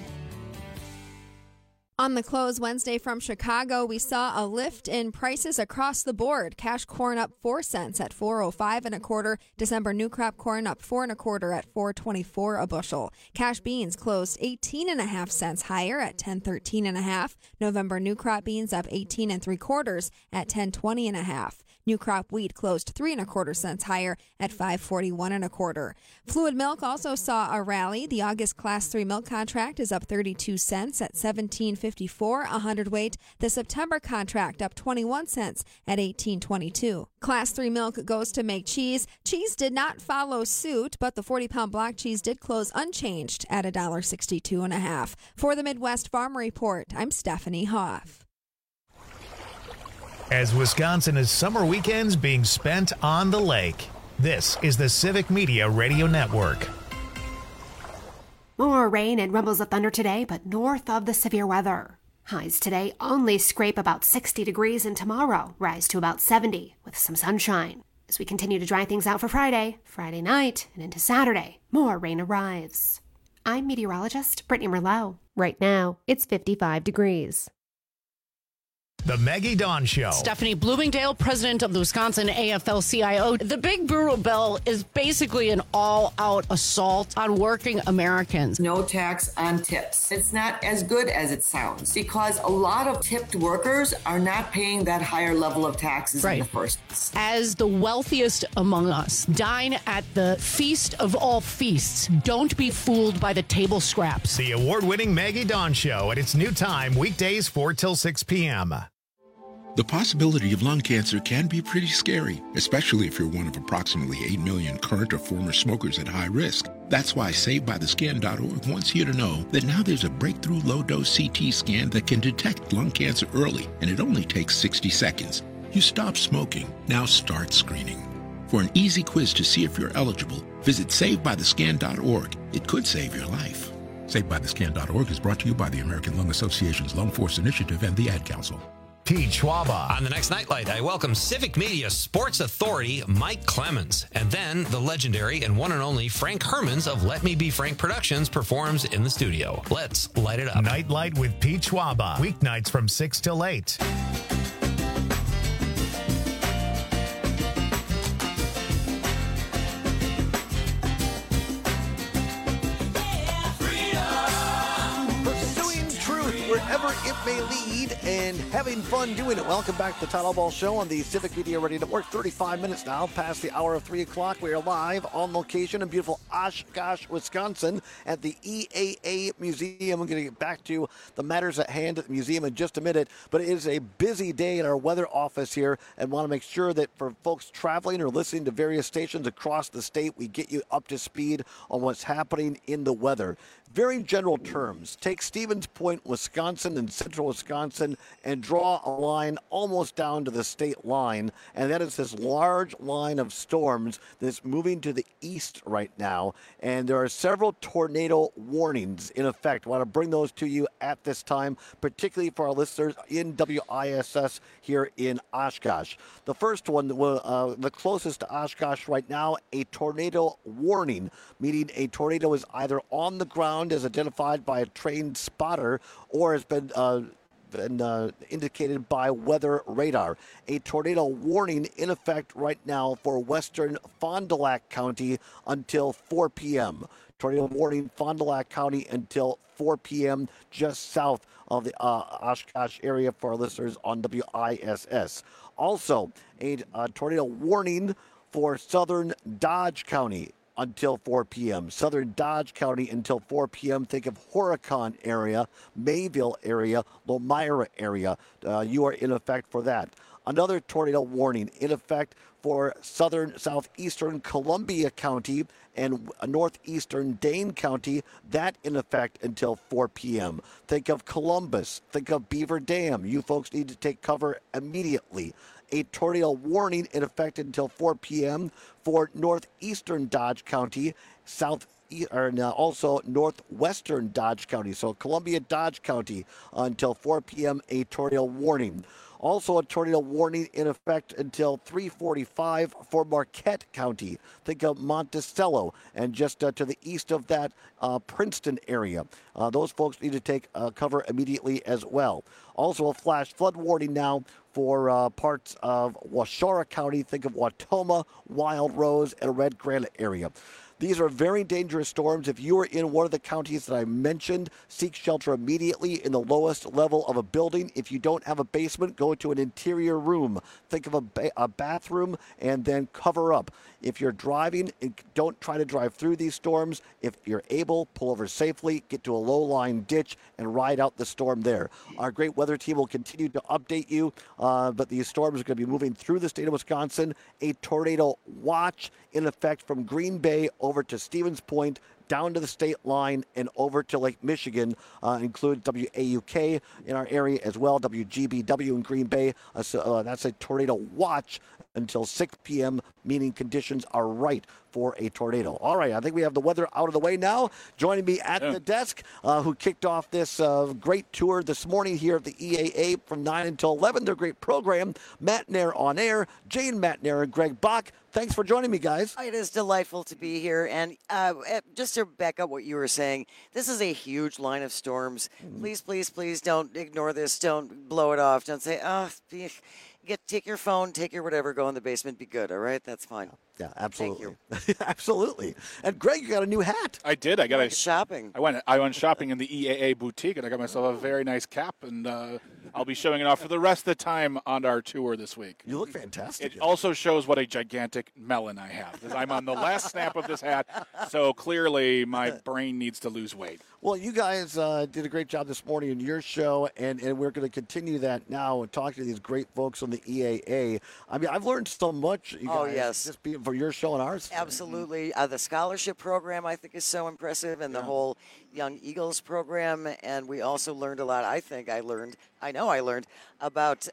On the close Wednesday from Chicago, we saw a lift in prices across the board. Cash corn up 4 cents at $4.05 1/4. December new crop corn up 4 1/4 at $4.24 a bushel. Cash beans closed 18.5 cents higher at $10.13 1/2. November new crop beans up 18 3/4 at $10.20 1/2. New crop wheat closed 3 1/4 cents higher at $5.41 1/4. Fluid milk also saw a rally. The August Class 3 milk contract is up 32 cents at $17.54 a hundredweight. The September contract up 21 cents at $18.22. Class 3 milk goes to make cheese. Cheese did not follow suit, but the 40-pound block cheese did close unchanged at $1.62 1/2. For the Midwest Farm Report, I'm Stephanie Hoff. As Wisconsin is summer weekends being spent on the lake, this is the Civic Media Radio Network. More rain and rumbles of thunder today, but north of the severe weather. Highs today only scrape about 60 degrees, and tomorrow rise to about 70 with some sunshine. As we continue to dry things out for Friday night, and into Saturday, more rain arrives. I'm meteorologist Brittany Merlot. Right now, it's 55 degrees. The Maggie Dawn Show. Stephanie Bloomingdale, president of the Wisconsin AFL-CIO. The Big Brutal Bill is basically an all-out assault on working Americans. No tax on tips. It's not as good as it sounds because a lot of tipped workers are not paying that higher level of taxes in the first place. As the wealthiest among us, dine at the feast of all feasts. Don't be fooled by the table scraps. The award-winning Maggie Dawn Show at its new time, weekdays 4 till 6 p.m. The possibility of lung cancer can be pretty scary, especially if you're one of approximately 8 million current or former smokers at high risk. That's why SaveByTheScan.org wants you to know that now there's a breakthrough low-dose CT scan that can detect lung cancer early, and it only takes 60 seconds. You stop smoking, now start screening. For an easy quiz to see if you're eligible, visit SaveByTheScan.org. It could save your life. SaveByTheScan.org is brought to you by the American Lung Association's Lung Force Initiative and the Ad Council. Pete Schwaba. On the next Nightlight, I welcome Civic Media Sports Authority Mike Clemens. And then the legendary and one and only Frank Hermans of Let Me Be Frank Productions performs in the studio. Let's light it up. Nightlight with Pete Schwaba. Weeknights from 6 till 8. Wherever it may lead and having fun doing it. Welcome back to the Title Ball Show on the Civic Media Radio Network. 35 minutes now past the hour of 3 o'clock. We are live on location in beautiful Oshkosh, Wisconsin at the EAA Museum. I'm going to get back to the matters at hand at the museum in just a minute, but it is a busy day in our weather office here and want to make sure that for folks traveling or listening to various stations across the state, we get you up to speed on what's happening in the weather. Very general terms, take Stevens Point, Wisconsin and central Wisconsin and draw a line almost down to the state line. And that is this large line of storms that's moving to the east right now. And there are several tornado warnings in effect. I want to bring those to you at this time, particularly for our listeners in WISS here in Oshkosh. The first one, the closest to Oshkosh right now, a tornado warning, meaning a tornado is either on the ground as identified by a trained spotter or has been indicated by weather radar. A tornado warning in effect right now for western Fond du Lac County until 4 p.m. Tornado warning Fond du Lac County until 4 p.m. just south of the Oshkosh area for our listeners on WISS. Also, a tornado warning for southern Dodge County until 4 p.m. Southern Dodge County until 4 p.m. Think of Horicon area, Mayville area, Lomira area. You are in effect for that. Another tornado warning in effect for southeastern Columbia County and northeastern Dane County. That in effect until 4 p.m. Think of Columbus. Think of Beaver Dam. You folks need to take cover immediately. A tornado warning in effect until 4 p.m. for northeastern Dodge County, also northwestern Dodge County. So Columbia, Dodge County until 4 p.m. a tornado warning. Also a tornado warning in effect until 3:45 for Marquette County. Think of Monticello and just to the east of that, Princeton area. Those folks need to take cover immediately as well. Also a flash flood warning now for parts of Waushara County. Think of Wautoma, Wild Rose, and Red Granite area. These are very dangerous storms. If you are in one of the counties that I mentioned, seek shelter immediately in the lowest level of a building. If you don't have a basement, go to an interior room. Think of a bathroom and then cover up. If you're driving, don't try to drive through these storms. If you're able, pull over safely, get to a low-lying ditch, and ride out the storm there. Our great weather team will continue to update you, but these storms are going to be moving through the state of Wisconsin. A tornado watch in effect from Green Bay over to Stevens Point, down to the state line and over to Lake Michigan, include WAUK in our area as well, WGBW in Green Bay. That's a tornado watch until 6 p.m., meaning conditions are right for a tornado. All right, I think we have the weather out of the way now. Joining me at the desk, who kicked off this great tour this morning here at the EAA from 9 until 11. Their great program, Matt Nair on Air, Jane Matt Nair and Greg Bach. Thanks for joining me, guys. It is delightful to be here. And just to back up what you were saying, this is a huge line of storms. Please, please, please don't ignore this. Don't blow it off. Don't say, take your phone, take your whatever, go in the basement, be good, all right? That's fine. Yeah, absolutely. Absolutely. And Greg, you got a new hat. I did. I got shopping. I went shopping in the EAA boutique, and I got myself a very nice cap, and I'll be showing it off for the rest of the time on our tour this week. You look fantastic. It also shows what a gigantic melon I have, because I'm on the last snap of this hat, so clearly my brain needs to lose weight. Well, you guys did a great job this morning in your show, and we're going to continue that now and talk to these great folks on the EAA. I mean, I've learned so much, you guys, yes. just being for your show and ours. Absolutely. The scholarship program, I think, is so impressive, and the whole Young Eagles program. And we also learned a lot. I know I learned about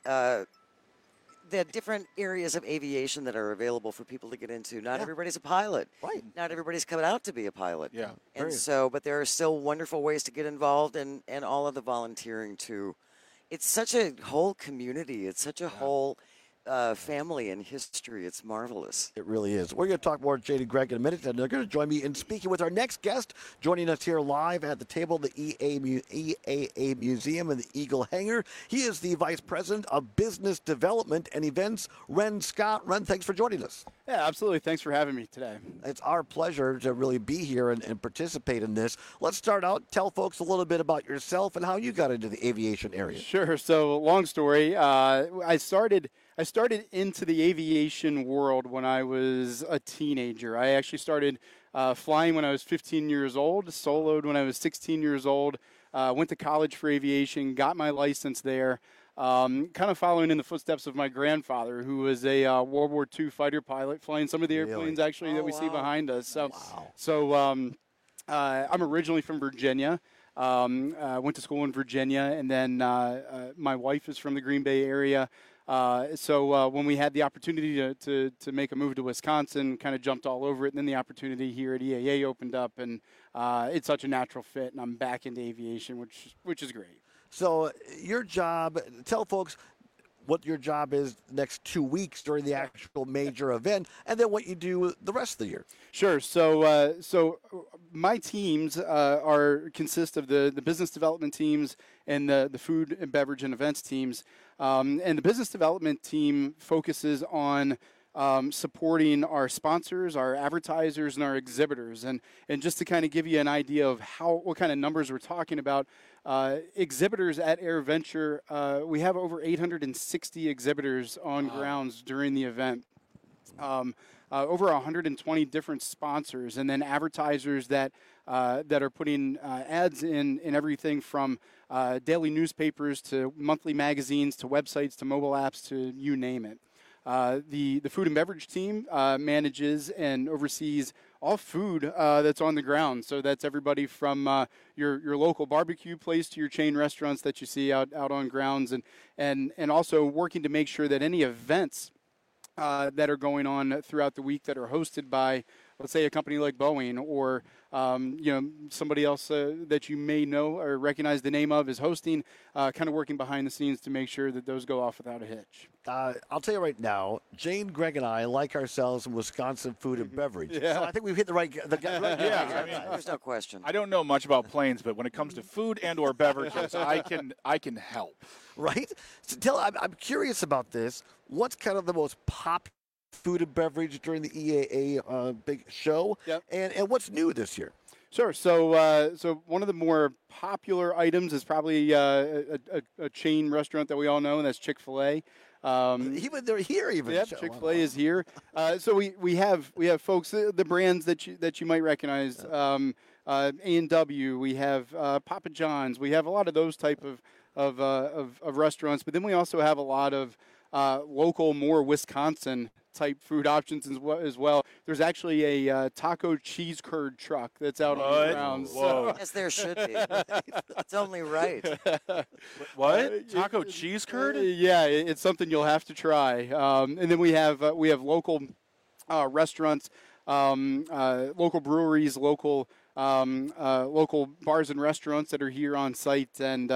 the different areas of aviation that are available for people to get into. Not everybody's a pilot. Right. Not everybody's coming out to be a pilot. Yeah. And but there are still wonderful ways to get involved, and all of the volunteering, too. It's such a whole community. It's such a whole family and history. It's marvelous. It really is. We're going to talk more with Jade and Greg in a minute, and they're going to join me in speaking with our next guest, joining us here live at the table, the EAA Museum and the Eagle Hangar. He is the Vice President of Business Development and Events, Ren Scott. Ren, thanks for joining us. Yeah, absolutely. Thanks for having me today. It's our pleasure to really be here and participate in this. Let's start out. Tell folks a little bit about yourself and how you got into the aviation area. Sure. So, long story. I started into the aviation world when I was a teenager. I actually started flying when I was 15 years old, soloed when I was 16 years old, went to college for aviation, got my license there, kind of following in the footsteps of my grandfather, who was a World War II fighter pilot, flying some of the airplanes actually that we see behind us. So I'm originally from Virginia. Went to school in Virginia, and then my wife is from the Green Bay area. So when we had the opportunity to make a move to Wisconsin, kind of jumped all over it. And then the opportunity here at EAA opened up, and it's such a natural fit. And I'm back into aviation, which is great. So your job, tell folks what your job is the next 2 weeks during the actual major event, and then what you do the rest of the year. Sure. So my teams consist of the business development teams and the food and beverage and events teams. And the business development team focuses on supporting our sponsors, our advertisers, and our exhibitors. And just to kind of give you an idea of what kind of numbers we're talking about, exhibitors at AirVenture, we have over 860 exhibitors on grounds during the event. Over 120 different sponsors, and then advertisers that are putting ads in everything from daily newspapers to monthly magazines to websites to mobile apps to you name it. The food and beverage team manages and oversees all food that's on the ground. So that's everybody from your local barbecue place to your chain restaurants that you see out on grounds, and also working to make sure that any events that are going on throughout the week that are hosted by, let's say, a company like Boeing or somebody else that you may know or recognize the name of is hosting, kind of working behind the scenes to make sure that those go off without a hitch. I'll tell you right now, Jane, Greg, and I like ourselves in Wisconsin food and beverage. Yeah. So I think we've hit the right guy. There's no question. I don't know much about planes, but when it comes to food and or beverages, I can help. Right? So I'm curious about this. What's kind of the most popular food and beverage during the EAA big show? Yep. And what's new this year? Sure. So one of the more popular items is probably a chain restaurant that we all know, and that's Chick-fil-A. Even they're here. Yep, Chick-fil-A is here. So we have folks, the brands that you might recognize. A&W. We have Papa John's. We have a lot of those type of restaurants, but then we also have a lot of local, more Wisconsin type food options as well. There's actually a taco cheese curd truck that's out on the ground. Whoa. Yes, there should be. It's only right. What? Taco cheese curd? Yeah, it's something you'll have to try. And then we have local restaurants, local breweries, local bars and restaurants that are here on site, and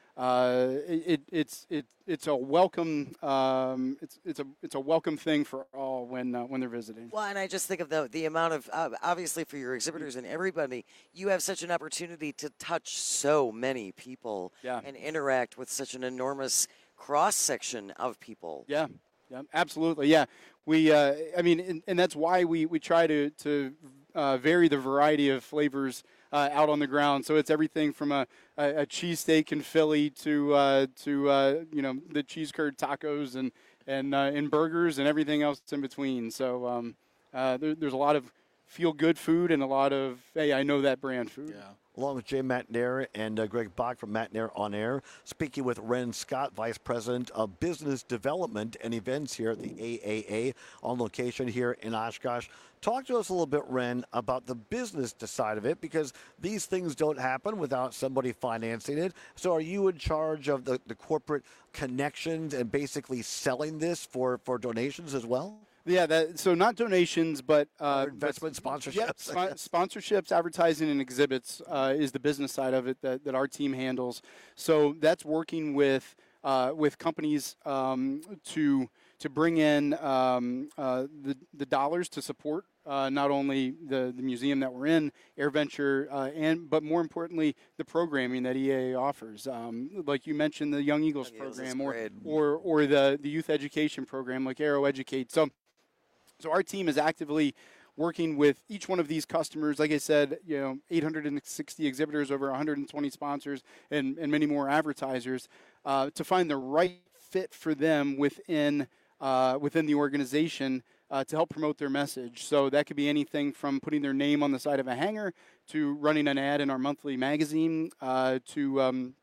it's a welcome it's a welcome thing for all when they're visiting. Well, and I just think of the amount of obviously for your exhibitors and everybody, you have such an opportunity to touch so many people and interact with such an enormous cross section of people. Yeah, absolutely. Yeah, we and that's why we try to vary the variety of flavors out on the ground. So it's everything from a cheesesteak in Philly to the cheese curd tacos and burgers and everything else in between. So there's a lot of feel good food and a lot of, hey, I know that brand food. Yeah. Along with Jay Matnair and Greg Bach from Matnair On Air, speaking with Ren Scott, Vice President of Business Development and Events here at the AAA on location here in Oshkosh. Talk to us a little bit, Ren, about the business side of it, because these things don't happen without somebody financing it. So are you in charge of the corporate connections and basically selling this for donations as well? Yeah, so not donations, but investment sponsorships. Yep, sponsorships, advertising, and exhibits is the business side of it that our team handles. So that's working with companies to bring in the dollars to support not only the museum that we're in, AirVenture, but more importantly the programming that EAA offers. Like you mentioned, the Young Eagles program, or the youth education program like Aero Educate. So our team is actively working with each one of these customers. Like I said, 860 exhibitors, over 120 sponsors, and many more advertisers, to find the right fit for them within the organization to help promote their message. So that could be anything from putting their name on the side of a hanger to running an ad in our monthly magazine to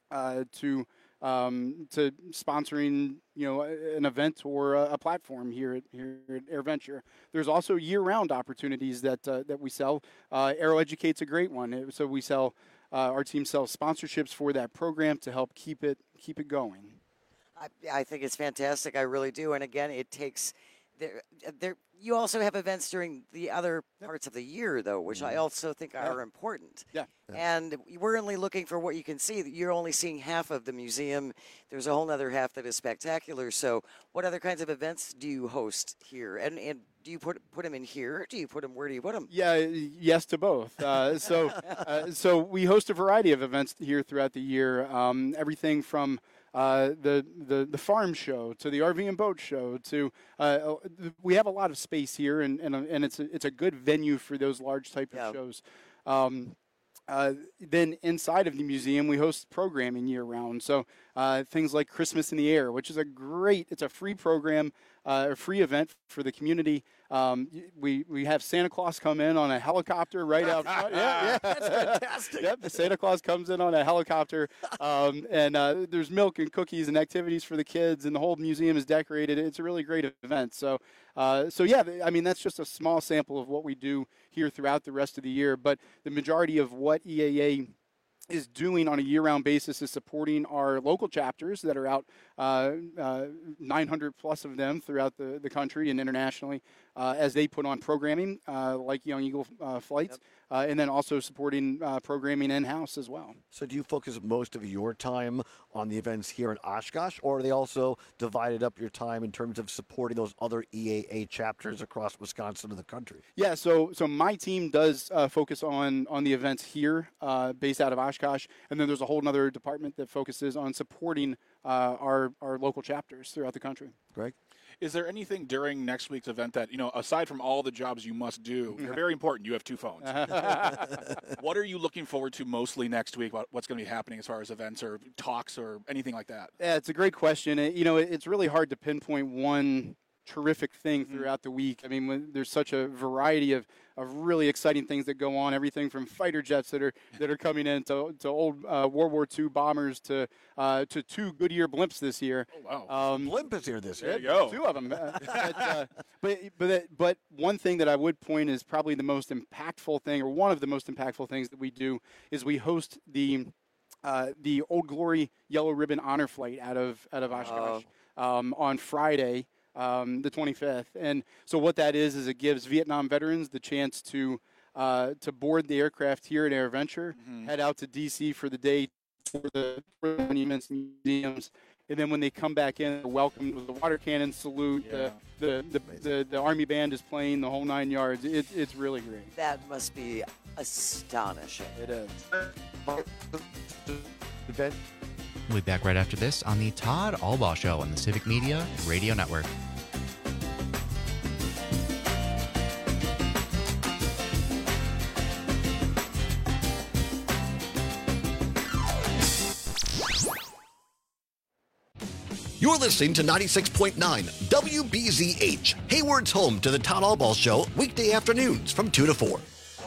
sponsoring an event or a platform here at AirVenture. There's also year-round opportunities that we sell. Aero Educate's a great one. So we sell our team sells sponsorships for that program to help keep it going. I think it's fantastic. I really do. And again, it takes you also have events during the other parts of the year, though, which I also think are important. Yeah. And we're only looking for what you can see. You're only seeing half of the museum. There's a whole other half that is spectacular. So what other kinds of events do you host here? And do you put them in here? Where do you put them? Yeah, yes to both. So we host a variety of events here throughout the year. Everything from the farm show to the RV and boat show to we have a lot of space here, and it's a good venue for those large type of shows. Then inside of the museum, we host programming year round. So things like Christmas in the Air, which is it's a free program, a free event for the community. We have Santa Claus come in on a helicopter right out front. Yeah, that's fantastic. Yep, Santa Claus comes in on a helicopter, and there's milk and cookies and activities for the kids, and the whole museum is decorated. It's a really great event. So yeah, I mean, that's just a small sample of what we do here throughout the rest of the year. But the majority of what EAA is doing on a year-round basis is supporting our local chapters that are out, 900 plus of them throughout the country and internationally, as they put on programming like Young Eagle flights, and then also supporting programming in-house as well. So do you focus most of your time on the events here in Oshkosh, or are they also divided up your time in terms of supporting those other EAA chapters across Wisconsin and the country? Yeah, so my team does focus on the events here based out of Oshkosh, and then there's a whole other department that focuses on supporting our local chapters throughout the country. Greg? Is there anything during next week's event that, aside from all the jobs you must do, you're very important, you have 2 phones. What are you looking forward to mostly next week? What's going to be happening as far as events or talks or anything like that? Yeah, it's a great question. It's really hard to pinpoint one terrific thing throughout the week. I mean, there's such a variety of really exciting things that go on. Everything from fighter jets that are coming in to old World War II bombers to 2 Goodyear blimps this year. Oh, wow! Blimp is here this year. There you go. 2 of them. But one thing that I would point is probably the most impactful thing, or one of the most impactful things that we do, is we host the Old Glory Yellow Ribbon Honor Flight out of Oshkosh on Friday. The 25th. And so what that is it gives Vietnam veterans the chance to board the aircraft here at AirVenture, head out to D.C. for the day for the monuments and museums, and then when they come back in, they're welcomed with the water cannon salute. The Army band is playing the whole 9 yards. It's really great. That must be astonishing. It is. Event. We'll be back right after this on the Todd Albaugh Show on the Civic Media Radio Network. You're listening to 96.9 WBZH, Hayward's home to the Todd Albaugh Show, weekday afternoons from 2 to 4.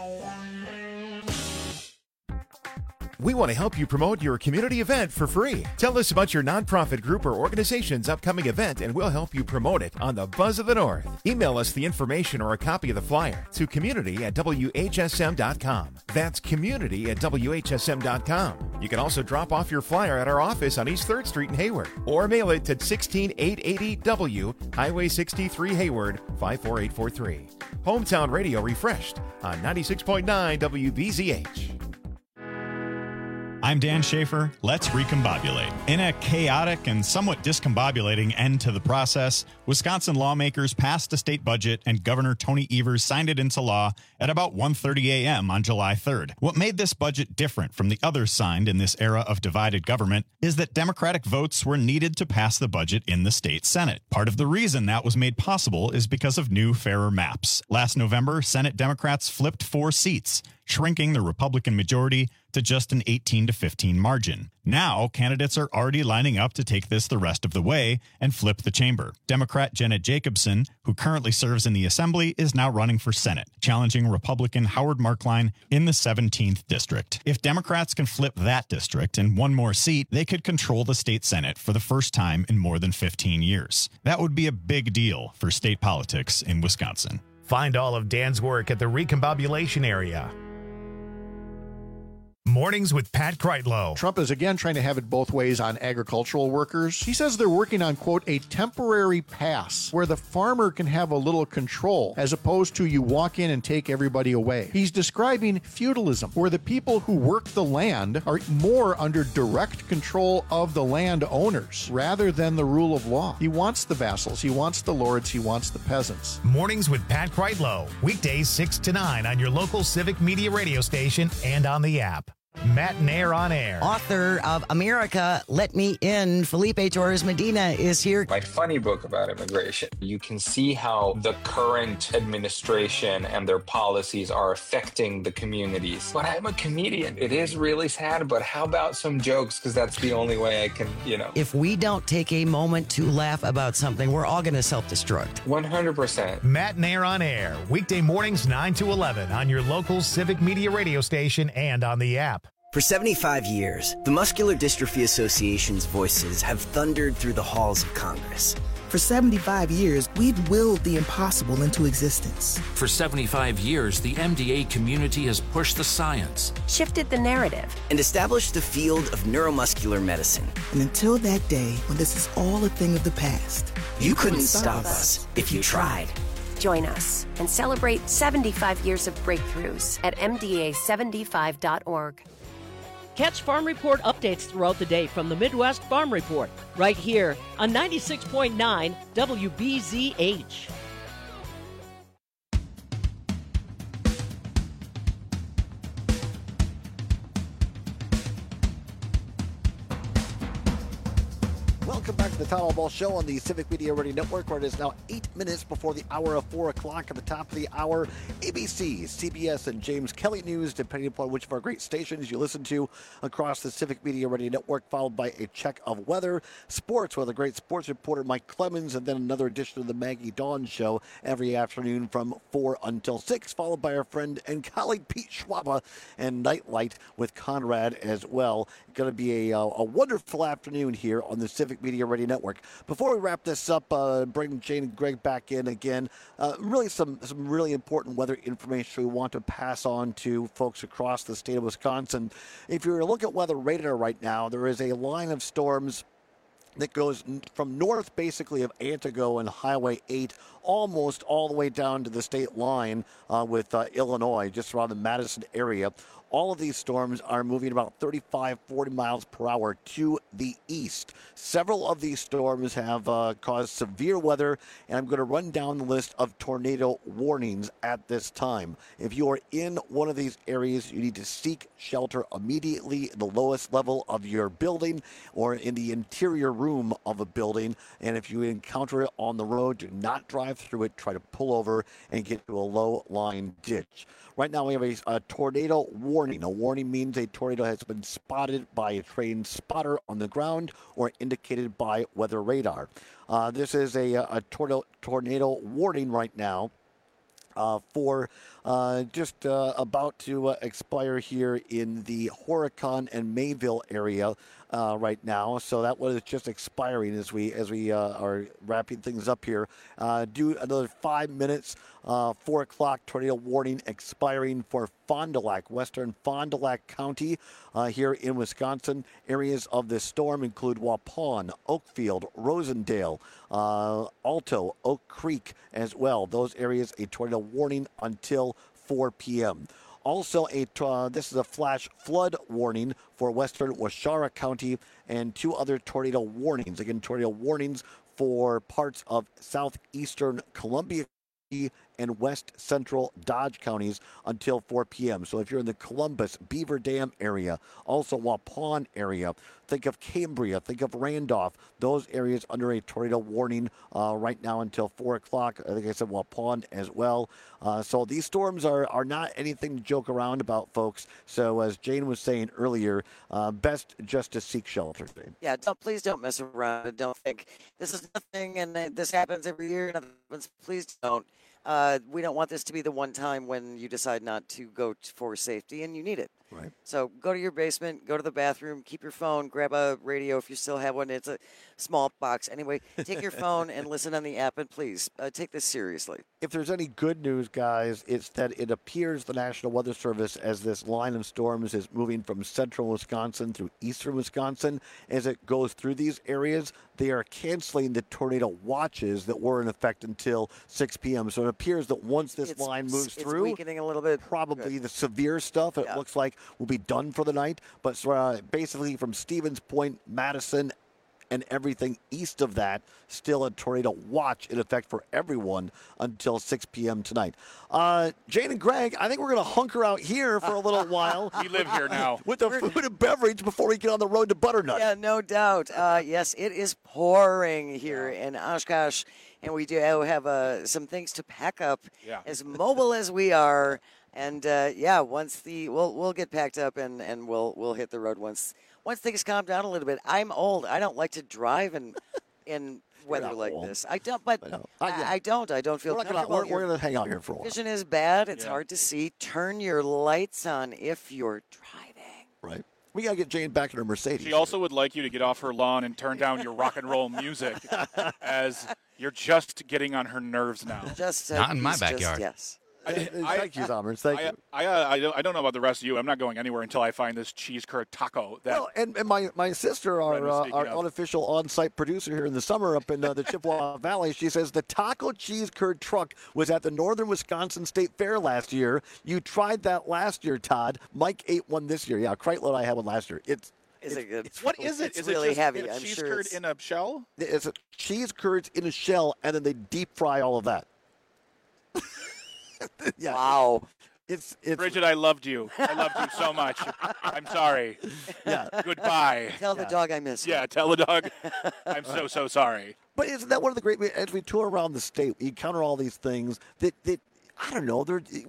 We want to help you promote your community event for free. Tell us about your nonprofit group or organization's upcoming event and we'll help you promote it on the Buzz of the North. Email us the information or a copy of the flyer to community@WHSM.com. That's community@WHSM.com. You can also drop off your flyer at our office on East 3rd Street in Hayward or mail it to 16880 W, Highway 63 Hayward, 54843. Hometown Radio refreshed on 96.9 WBZH. I'm Dan Schaefer. Let's recombobulate. In a chaotic and somewhat discombobulating end to the process, Wisconsin lawmakers passed a state budget and Governor Tony Evers signed it into law at about 1:30 a.m. on July 3rd. What made this budget different from the others signed in this era of divided government is that Democratic votes were needed to pass the budget in the state Senate. Part of the reason that was made possible is because of new, fairer maps. Last November, Senate Democrats flipped 4 seats, shrinking the Republican majority to just an 18-15 margin. Now, candidates are already lining up to take this the rest of the way and flip the chamber. Democrat Janet Jacobson, who currently serves in the Assembly, is now running for Senate, challenging Republican Howard Markline in the 17th District. If Democrats can flip that district and one more seat, they could control the state Senate for the first time in more than 15 years. That would be a big deal for state politics in Wisconsin. Find all of Dan's work at the Recombobulation Area. Mornings with Pat Kreitlow. Trump is again trying to have it both ways on agricultural workers. He says they're working on, quote, a temporary pass where the farmer can have a little control as opposed to you walk in and take everybody away. He's describing feudalism, where the people who work the land are more under direct control of the landowners rather than the rule of law. He wants the vassals, he wants the lords, he wants the peasants. Mornings with Pat Kreitlow. Weekdays 6 to 9 on your local Civic Media radio station and on the app. Matt Nair on air. Author of America, Let Me In, Felipe Torres Medina is here. My funny book about immigration. You can see how the current administration and their policies are affecting the communities. But I'm a comedian. It is really sad, but how about some jokes? Because that's the only way I can, If we don't take a moment to laugh about something, we're all going to self-destruct. 100%. Matt Nair on air. Weekday mornings 9 to 11 on your local Civic Media radio station and on the app. For 75 years, the Muscular Dystrophy Association's voices have thundered through the halls of Congress. For 75 years, we've willed the impossible into existence. For 75 years, the MDA community has pushed the science, shifted the narrative, and established the field of neuromuscular medicine. And until that day, when this is all a thing of the past, you couldn't stop us if you tried. Join us and celebrate 75 years of breakthroughs at MDA75.org. Catch Farm Report updates throughout the day from the Midwest Farm Report, right here on 96.9 WBZH. Welcome back to the Todd All-Ball Show on the Civic Media Radio Network, where it is now 8 minutes before the hour of 4 o'clock. At the top of the hour, ABC, CBS, and James Kelly News, depending upon which of our great stations you listen to across the Civic Media Radio Network, followed by a check of weather, sports with a great sports reporter, Mike Clemens, and then another edition of the Maggie Dawn Show every afternoon from 4 until 6, followed by our friend and colleague Pete Schwaba and Nightlight with Conrad as well. Going to be a wonderful afternoon here on the Civic Media Radio Network. Before we wrap this up, bring Jane and Greg back in again. Really some really important weather information we want to pass on to folks across the state of Wisconsin. If you look at weather radar right now, there is a line of storms that goes from north, basically, of Antigo and Highway 8, almost all the way down to the state line with Illinois, just around the Madison area. All of these storms are moving about 35, 40 miles per hour to the east. Several of these storms have caused severe weather, and I'm going to run down the list of tornado warnings at this time. If you are in one of these areas, you need to seek shelter immediately in the lowest level of your building or in the interior room of a building. And if you encounter it on the road, do not drive through it. Try to pull over and get to a low-lying ditch. Right now we have a tornado warning. A warning means a tornado has been spotted by a trained spotter on the ground or indicated by weather radar. This is a tornado warning right now for just about to expire here in the Horicon and Mayville area right now. So that was just expiring as we are wrapping things up here. Do another 5 minutes. 4 o'clock tornado warning expiring for Fond du Lac, western Fond du Lac County here in Wisconsin. Areas of this storm include Waupun, Oakfield, Rosendale, Alto, Oak Creek as well. Those areas, a tornado warning until 4 p.m. Also, this is a flash flood warning for western Waushara County and 2 other tornado warnings. Again, tornado warnings for parts of southeastern Columbia and west central Dodge counties until 4 p.m. So if you're in the Columbus, Beaver Dam area, also Waupun area, think of Cambria, think of Randolph, those areas under a tornado warning right now until 4 o'clock. I think I said Waupun as well. So these storms are not anything to joke around about, folks. So as Jane was saying earlier, best just to seek shelter. Yeah, please don't mess around. Don't think this is nothing and this happens every year. Please don't. We don't want this to be the one time when you decide not to go for safety and you need it. Right. So go to your basement, go to the bathroom, keep your phone, grab a radio if you still have one. It's a small box. Anyway, take your phone and listen on the app, and please take this seriously. If there's any good news, guys, it's that it appears the National Weather Service, as this line of storms is moving from central Wisconsin through eastern Wisconsin, as it goes through these areas, they are canceling the tornado watches that were in effect until 6 p.m. So it appears that once this line moves through, it's weakening a little bit. Probably the severe stuff, it looks like, will be done for the night. But basically from Stevens Point, Madison, and everything east of that, still a tornado watch in effect for everyone until 6 p.m. tonight. Jane and Greg, I think we're going to hunker out here for a little while. We live here now. With the food and beverage before we get on the road to Butternut. Yeah, no doubt. Yes, it is pouring here in Oshkosh, and we do have some things to pack up as mobile as we are. And once we'll get packed up and we'll hit the road once things calm down a little bit. I'm old. I don't like to drive in weather like this. I don't, but I don't feel comfortable. We're going to hang out here for a while. Vision is bad. It's hard to see. Turn your lights on if you're driving. Right. We got to get Jane back in her Mercedes. She also would like you to get off her lawn and turn down your rock and roll music, as you're just getting on her nerves now. Not in my backyard. Yes. Thank you, Somers. Thank you. I don't know about the rest of you. I'm not going anywhere until I find this cheese curd taco. And my sister, our unofficial on-site producer here in the summer up in the Chippewa Valley, she says the taco cheese curd truck was at the Northern Wisconsin State Fair last year. You tried that last year, Todd. Mike ate one this year. Yeah, Kreitlow and I had one last year. Is it good? What is it? It's is really it just heavy. A I'm cheese sure curd in a shell? It's a cheese curds in a shell, and then they deep fry all of that. Wow. It's Bridget, I loved you. I loved you so much. I'm sorry. Yeah. Goodbye. Tell the dog I miss you. Yeah, tell the dog I'm so sorry. But isn't that one of the great, as we tour around the state, we encounter all these things that I don't know,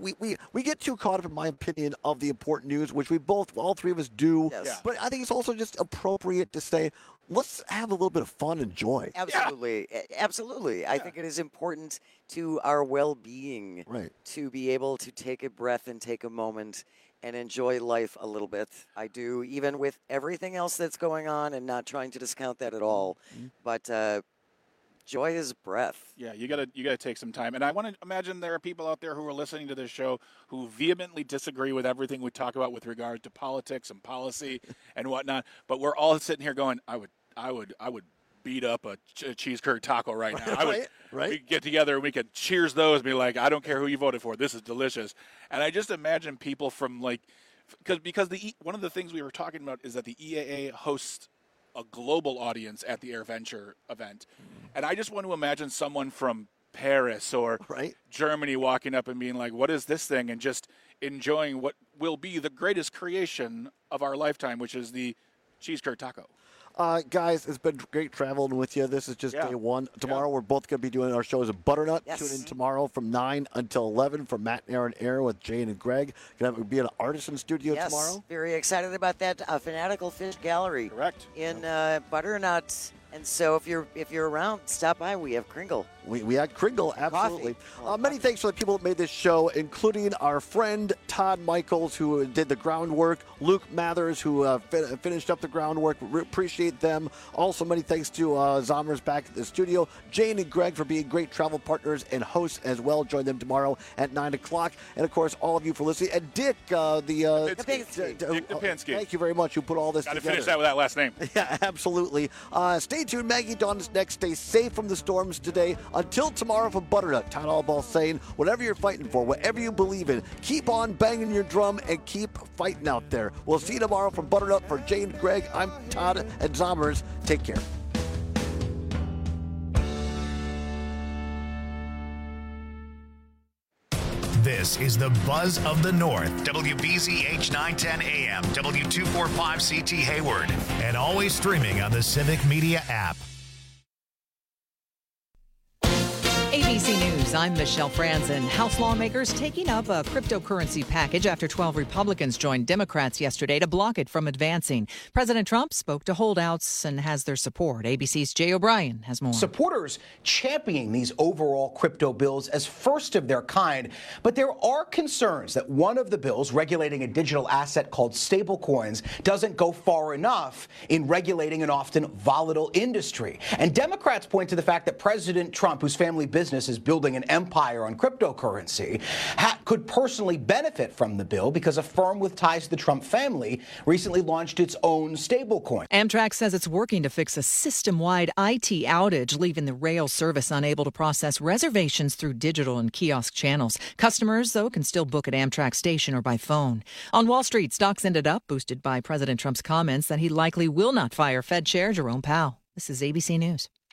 we get too caught up, in my opinion, of the important news, which all three of us do. Yes. Yeah. But I think it's also just appropriate to say, let's have a little bit of fun and joy. Absolutely. Absolutely. I think it is important to our well-being to be able to take a breath and take a moment and enjoy life a little bit. I do, even with everything else that's going on, and not trying to discount that at all. Mm-hmm. But joy is breath. Yeah, you gotta take some time. And I want to imagine there are people out there who are listening to this show who vehemently disagree with everything we talk about with regard to politics and policy and whatnot. But we're all sitting here going, I would beat up a cheese curd taco right now. We could get together and we could cheers those and be like, I don't care who you voted for. This is delicious. And I just imagine people from because one of the things we were talking about is that the EAA hosts a global audience at the AirVenture event. And I just want to imagine someone from Paris or Germany walking up and being like, what is this thing? And just enjoying what will be the greatest creation of our lifetime, which is the cheese curd taco. Guys, it's been great traveling with you. This is just day one. Tomorrow we're both going to be doing our shows at Butternut. Yes. Tune in tomorrow from 9 until 11 for Matt and Aaron Air with Jane and Greg. Going to be in an Artisan Studio tomorrow. Very excited about that. Fanatical Fish Gallery. Correct. In Butternut. And so if you're around, stop by. We have Kringle. We had Kringle, absolutely. Many thanks to the people that made this show, including our friend Todd Michaels, who did the groundwork, Luke Mathers, who finished up the groundwork. Appreciate them. Also, many thanks to Zommers back at the studio, Jane and Greg for being great travel partners and hosts as well. Join them tomorrow at 9 o'clock. And, of course, all of you for listening. And Dick, Dick Dupinski. Thank you very much, who put all this together. Got to finish that with that last name. Yeah, absolutely. Stay tuned. Maggie Dawn is next. Stay safe from the storms today. Until tomorrow from Butternut, Todd Allball saying, whatever you're fighting for, whatever you believe in, keep on banging your drum and keep fighting out there. We'll see you tomorrow from Butternut. For Jane and Greg, I'm Todd and Zommers. Take care. This is the Buzz of the North. WBZH 910 AM, W245CT Hayward, and always streaming on the Civic Media app. ABC News, I'm Michelle Franzen. House lawmakers taking up a cryptocurrency package after 12 Republicans joined Democrats yesterday to block it from advancing. President Trump spoke to holdouts and has their support. ABC's Jay O'Brien has more. Supporters championing these overall crypto bills as first of their kind, but there are concerns that one of the bills regulating a digital asset called stablecoins doesn't go far enough in regulating an often volatile industry. And Democrats point to the fact that President Trump, whose family business is building an empire on cryptocurrency, could personally benefit from the bill because a firm with ties to the Trump family recently launched its own stablecoin. Amtrak says it's working to fix a system-wide IT outage, leaving the rail service unable to process reservations through digital and kiosk channels. Customers, though, can still book at Amtrak station or by phone. On Wall Street, stocks ended up, boosted by President Trump's comments that he likely will not fire Fed Chair Jerome Powell. This is ABC News.